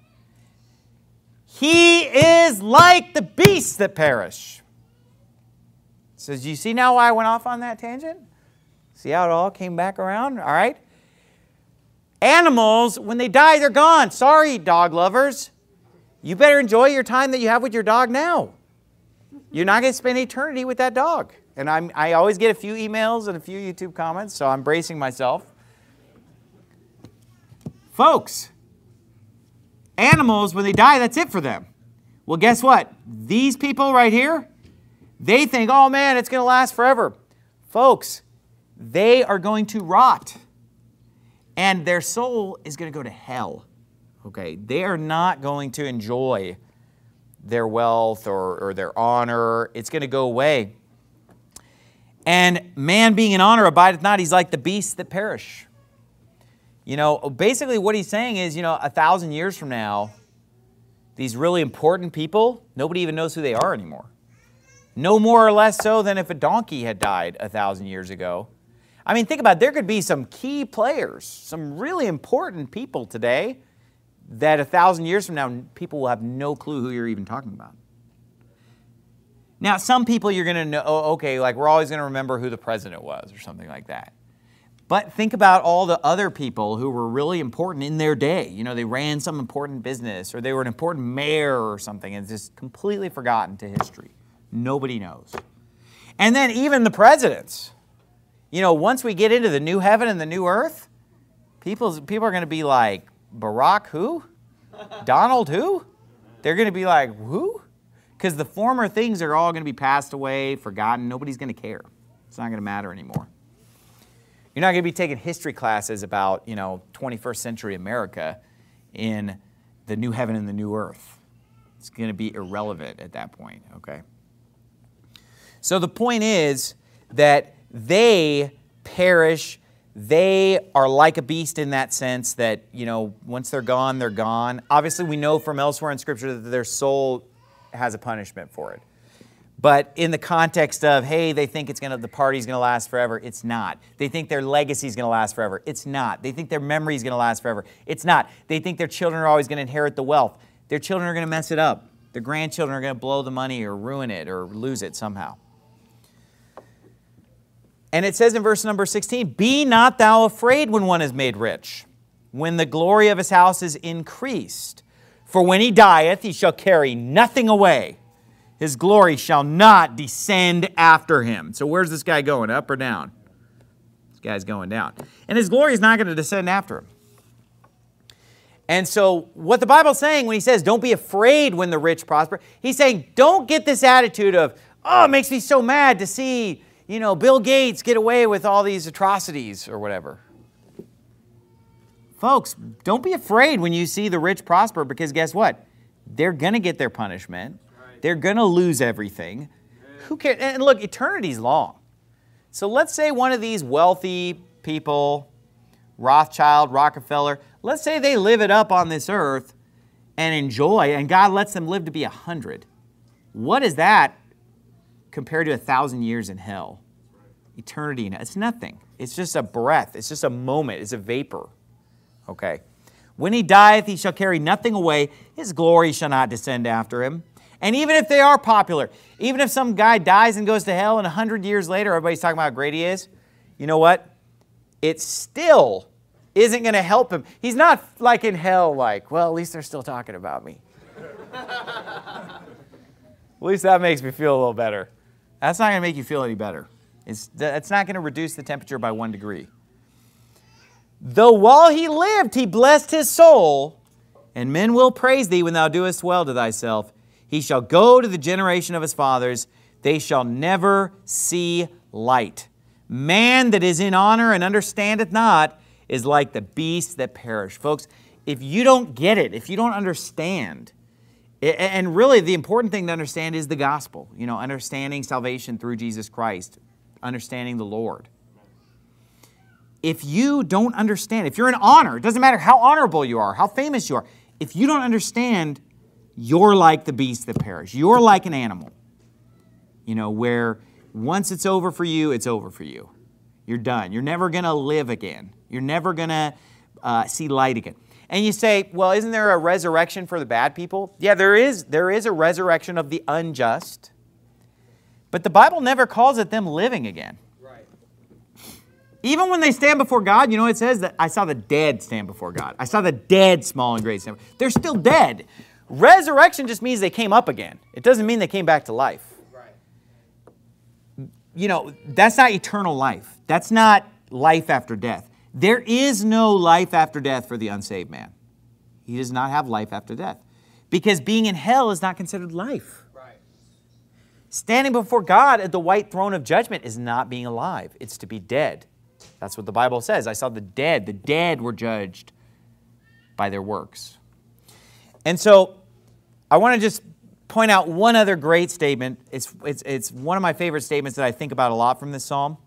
He is like the beasts that perish. So do you see now why I went off on that tangent? See how it all came back around? All right. Animals, when they die, they're gone. Sorry, dog lovers. You better enjoy your time that you have with your dog now. You're not going to spend eternity with that dog. And I'm, I always get a few emails and a few YouTube comments, so I'm bracing myself. Folks, animals, when they die, that's it for them. Well, guess what? These people right here, they think, oh man, it's going to last forever. Folks, they are going to rot. And their soul is going to go to hell. Okay, they are not going to enjoy their wealth or, or their honor. It's going to go away. And man being in honor abideth not. He's like the beasts that perish. You know, basically what he's saying is, you know, a thousand years from now, these really important people, nobody even knows who they are anymore. No more or less so than if a donkey had died a thousand years ago. I mean, think about it. There could be some key players, some really important people today that a thousand years from now, people will have no clue who you're even talking about. Now, some people you're going to know, oh, okay, like we're always going to remember who the president was or something like that. But think about all the other people who were really important in their day. You know, they ran some important business or they were an important mayor or something and it's just completely forgotten to history. Nobody knows. And then even the presidents. You know, once we get into the new heaven and the new earth, people, people are going to be like, Barack who? Donald who? They're going to be like, who? Because the former things are all going to be passed away, forgotten. Nobody's going to care. It's not going to matter anymore. You're not going to be taking history classes about, you know, twenty-first century America in the new heaven and the new earth. It's going to be irrelevant at that point, okay? So the point is that they perish. They are like a beast in that sense that, you know, once they're gone, they're gone. Obviously, we know from elsewhere in Scripture that their soul has a punishment for it. But in the context of, hey, they think it's gonna, the party's going to last forever. It's not. They think their legacy is going to last forever. It's not. They think their memory is going to last forever. It's not. They think their children are always going to inherit the wealth. Their children are going to mess it up. Their grandchildren are going to blow the money or ruin it or lose it somehow. And it says in verse number sixteen, be not thou afraid when one is made rich, when the glory of his house is increased. For when he dieth, he shall carry nothing away. His glory shall not descend after him. So where's this guy going, up or down? This guy's going down. And his glory is not going to descend after him. And so what the Bible's saying when he says, don't be afraid when the rich prosper, he's saying, don't get this attitude of, oh, it makes me so mad to see, you know, Bill Gates get away with all these atrocities or whatever. Folks, don't be afraid when you see the rich prosper, because guess what? They're going to get their punishment. They're going to lose everything. Who cares? And look, eternity's long. So let's say one of these wealthy people, Rothschild, Rockefeller, let's say they live it up on this earth and enjoy, and God lets them live to be a hundred. What is that compared to a thousand years in hell? Eternity, it's nothing. It's just a breath. It's just a moment. It's a vapor. Okay. When he dieth, he shall carry nothing away. His glory shall not descend after him. And even if they are popular, even if some guy dies and goes to hell and a hundred years later everybody's talking about how great he is, you know what? It still isn't going to help him. He's not like in hell like, well, at least they're still talking about me. At least that makes me feel a little better. That's not going to make you feel any better. It's, it's not going to reduce the temperature by one degree. Though while he lived, he blessed his soul, and men will praise thee when thou doest well to thyself. He shall go to the generation of his fathers. They shall never see light. Man that is in honor and understandeth not is like the beasts that perish. Folks, if you don't get it, if you don't understand, and really the important thing to understand is the gospel, you know, understanding salvation through Jesus Christ, understanding the Lord. If you don't understand, if you're in honor, it doesn't matter how honorable you are, how famous you are, if you don't understand, you're like the beasts that perish. You're like an animal, you know, where once it's over for you, it's over for you. You're done. You're never going to live again. You're never going to uh, see light again. And you say, well, isn't there a resurrection for the bad people? Yeah, there is. There is a resurrection of the unjust. But the Bible never calls it them living again. Right. Even when they stand before God, you know, it says that I saw the dead stand before God. I saw the dead, small and great, stand. They're still dead. Resurrection just means they came up again. It doesn't mean they came back to life. Right. You know, that's not eternal life. That's not life after death. There is no life after death for the unsaved man. He does not have life after death. Because being in hell is not considered life. Right. Standing before God at the white throne of judgment is not being alive. It's to be dead. That's what the Bible says. I saw the dead. The dead were judged by their works. And so I want to just point out one other great statement. It's, it's, it's one of my favorite statements that I think about a lot from this psalm,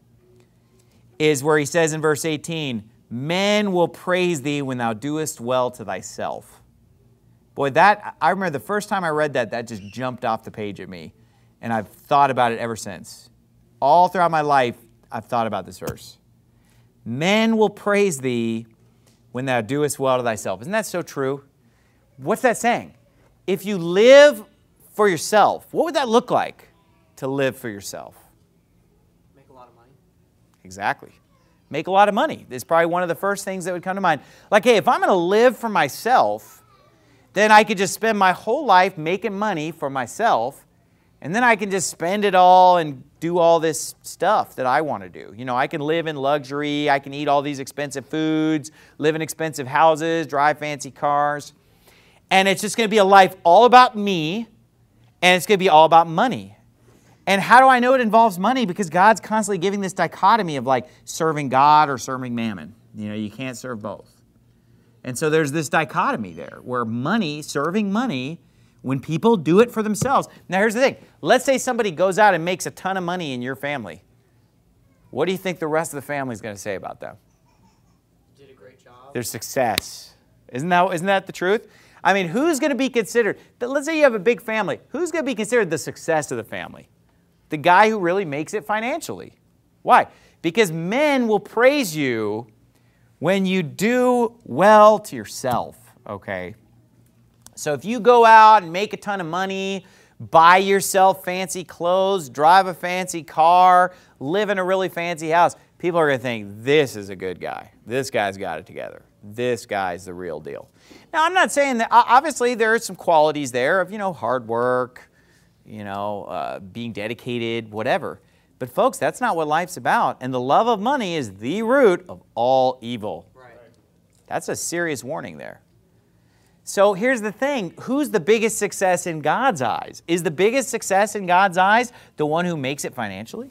is where he says in verse eighteen, men will praise thee when thou doest well to thyself. Boy, that, I remember the first time I read that, that just jumped off the page at me. And I've thought about it ever since. All throughout my life, I've thought about this verse. Men will praise thee when thou doest well to thyself. Isn't that so true? What's that saying? If you live for yourself, what would that look like to live for yourself? Make a lot of money. Exactly. Make a lot of money. This is probably one of the first things that would come to mind. Like, hey, if I'm going to live for myself, then I could just spend my whole life making money for myself, and then I can just spend it all and do all this stuff that I want to do. You know, I can live in luxury, I can eat all these expensive foods, live in expensive houses, drive fancy cars. And it's just going to be a life all about me, and it's going to be all about money. And how do I know it involves money? Because God's constantly giving this dichotomy of like serving God or serving mammon. You know, you can't serve both. And so there's this dichotomy there where money, serving money, when people do it for themselves. Now here's the thing. Let's say somebody goes out and makes a ton of money in your family. What do you think the rest of the family is going to say about them? Did a great job. Their success. Isn't that, isn't that the truth? I mean, who's going to be considered, let's say you have a big family, who's going to be considered the success of the family? the guy who really makes it financially. Why? Because men will praise you when you do well to yourself, okay? So if you go out and make a ton of money, buy yourself fancy clothes, drive a fancy car, live in a really fancy house, people are going to think, this is a good guy. This guy's got it together. This guy's the real deal. Now, I'm not saying that, obviously, there are some qualities there of, you know, hard work, you know, uh, being dedicated, whatever. But folks, that's not what life's about. And the love of money is the root of all evil. Right. That's a serious warning there. So here's the thing. Who's the biggest success in God's eyes? Is the biggest success in God's eyes the one who makes it financially?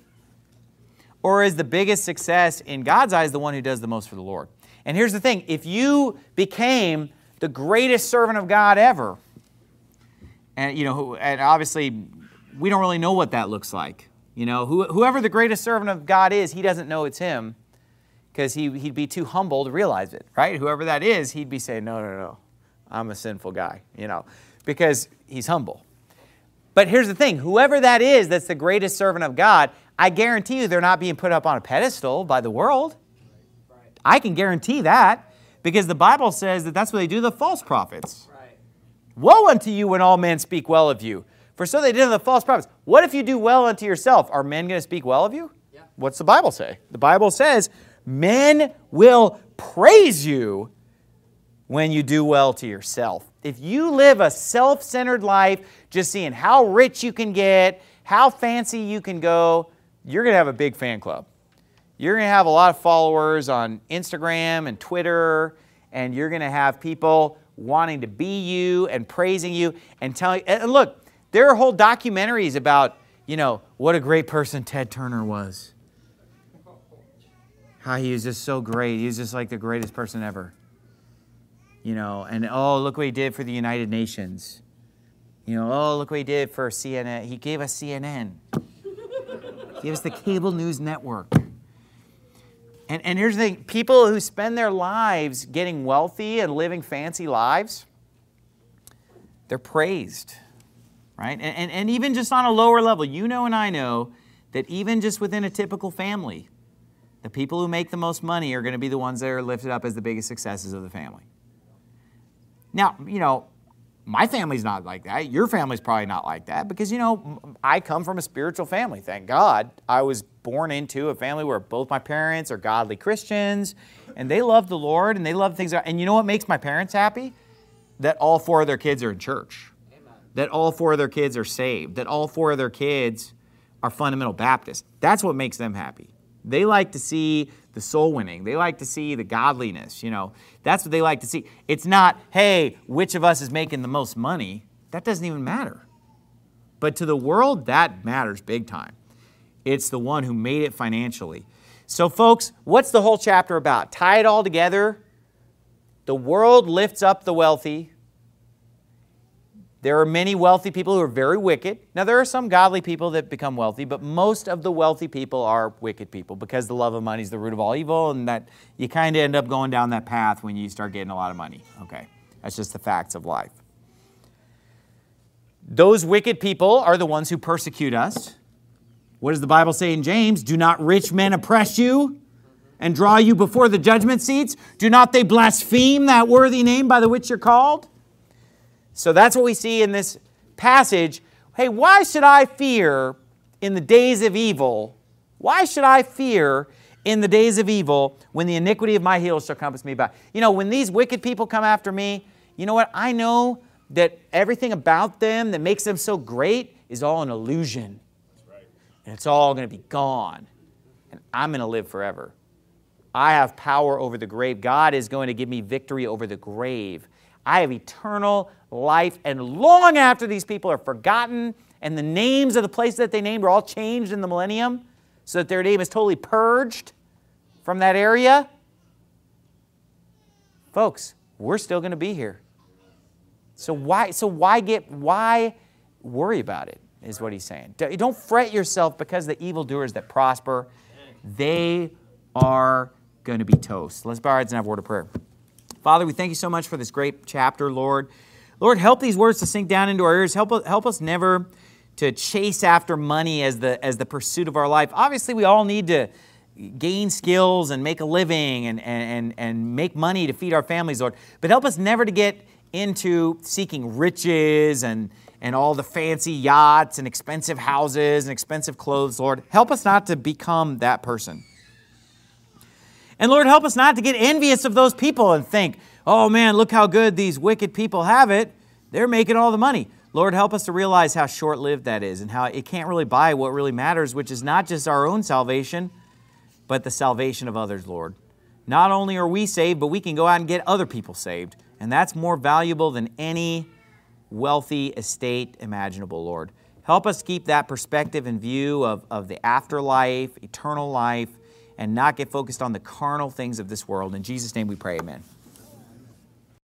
Or is the biggest success in God's eyes the one who does the most for the Lord? And here's the thing. If you became the greatest servant of God ever, and you know, who, and obviously we don't really know what that looks like. You know, who, whoever the greatest servant of God is, he doesn't know it's him because he, he'd be too humble to realize it, right? Whoever that is, he'd be saying, no, no, no, I'm a sinful guy, you know, because he's humble. But here's the thing. Whoever that is that's the greatest servant of God, I guarantee you they're not being put up on a pedestal by the world. Right. I can guarantee that because the Bible says that that's what they do to the false prophets. Right. Woe unto you when all men speak well of you. For so they did to the false prophets. What if you do well unto yourself? Are men going to speak well of you? Yeah. What's the Bible say? The Bible says men will praise you when you do well to yourself. If you live a self-centered life, just seeing how rich you can get, how fancy you can go, you're going to have a big fan club. You're going to have a lot of followers on Instagram and Twitter, and you're going to have people wanting to be you and praising you and telling. And look, there are whole documentaries about, you know, what a great person Ted Turner was. How he was just so great. He was just like the greatest person ever. You know, and oh, look what he did for the United Nations. You know, oh, look what he did for C N N. He gave us C N N. He gave us the cable news network. And, and here's the thing. People who spend their lives getting wealthy and living fancy lives, they're praised. Right? And, and, and even just on a lower level, you know and I know that even just within a typical family, the people who make the most money are going to be the ones that are lifted up as the biggest successes of the family. Now, you know, my family's not like that. Your family's probably not like that because, you know, I come from a spiritual family. Thank God. I was born into a family where both my parents are godly Christians and they love the Lord and they love things. And you know what makes my parents happy? That all four of their kids are in church. That all four of their kids are saved, that all four of their kids are fundamental Baptists. That's what makes them happy. They like to see the soul winning. They like to see the godliness, you know. That's what they like to see. It's not, hey, which of us is making the most money? That doesn't even matter. But to the world, that matters big time. It's the one who made it financially. So folks, what's the whole chapter about? Tie it all together. The world lifts up the wealthy. There are many wealthy people who are very wicked. Now, there are some godly people that become wealthy, but most of the wealthy people are wicked people because the love of money is the root of all evil, and that you kind of end up going down that path when you start getting a lot of money. Okay, that's just the facts of life. Those wicked people are the ones who persecute us. What does the Bible say in James? Do not rich men oppress you and draw you before the judgment seats? Do not they blaspheme that worthy name by the which you're called? So that's what we see in this passage. Hey, why should I fear in the days of evil? Why should I fear in the days of evil when the iniquity of my heels shall compass me about? You know, when these wicked people come after me, you know what? I know that everything about them that makes them so great is all an illusion. That's right. And it's all going to be gone. And I'm going to live forever. I have power over the grave. God is going to give me victory over the grave. I have eternal life, and long after these people are forgotten and the names of the places that they named are all changed in the millennium so that their name is totally purged from that area, folks, we're still going to be here. So why, so why get, why worry about it, is what he's saying. Don't fret yourself because the evildoers that prosper, they are going to be toast. Let's bow our heads and have a word of prayer. Father, we thank you so much for this great chapter, Lord. Lord, help these words to sink down into our ears. Help, help us never to chase after money as the, as the pursuit of our life. Obviously, we all need to gain skills and make a living and, and, and make money to feed our families, Lord. But help us never to get into seeking riches and, and all the fancy yachts and expensive houses and expensive clothes, Lord. Help us not to become that person. And Lord, help us not to get envious of those people and think, oh man, look how good these wicked people have it. They're making all the money. Lord, help us to realize how short-lived that is and how it can't really buy what really matters, which is not just our own salvation, but the salvation of others, Lord. Not only are we saved, but we can go out and get other people saved. And that's more valuable than any wealthy estate imaginable, Lord. Help us keep that perspective in view of, of the afterlife, eternal life, and not get focused on the carnal things of this world. In Jesus' name we pray, amen.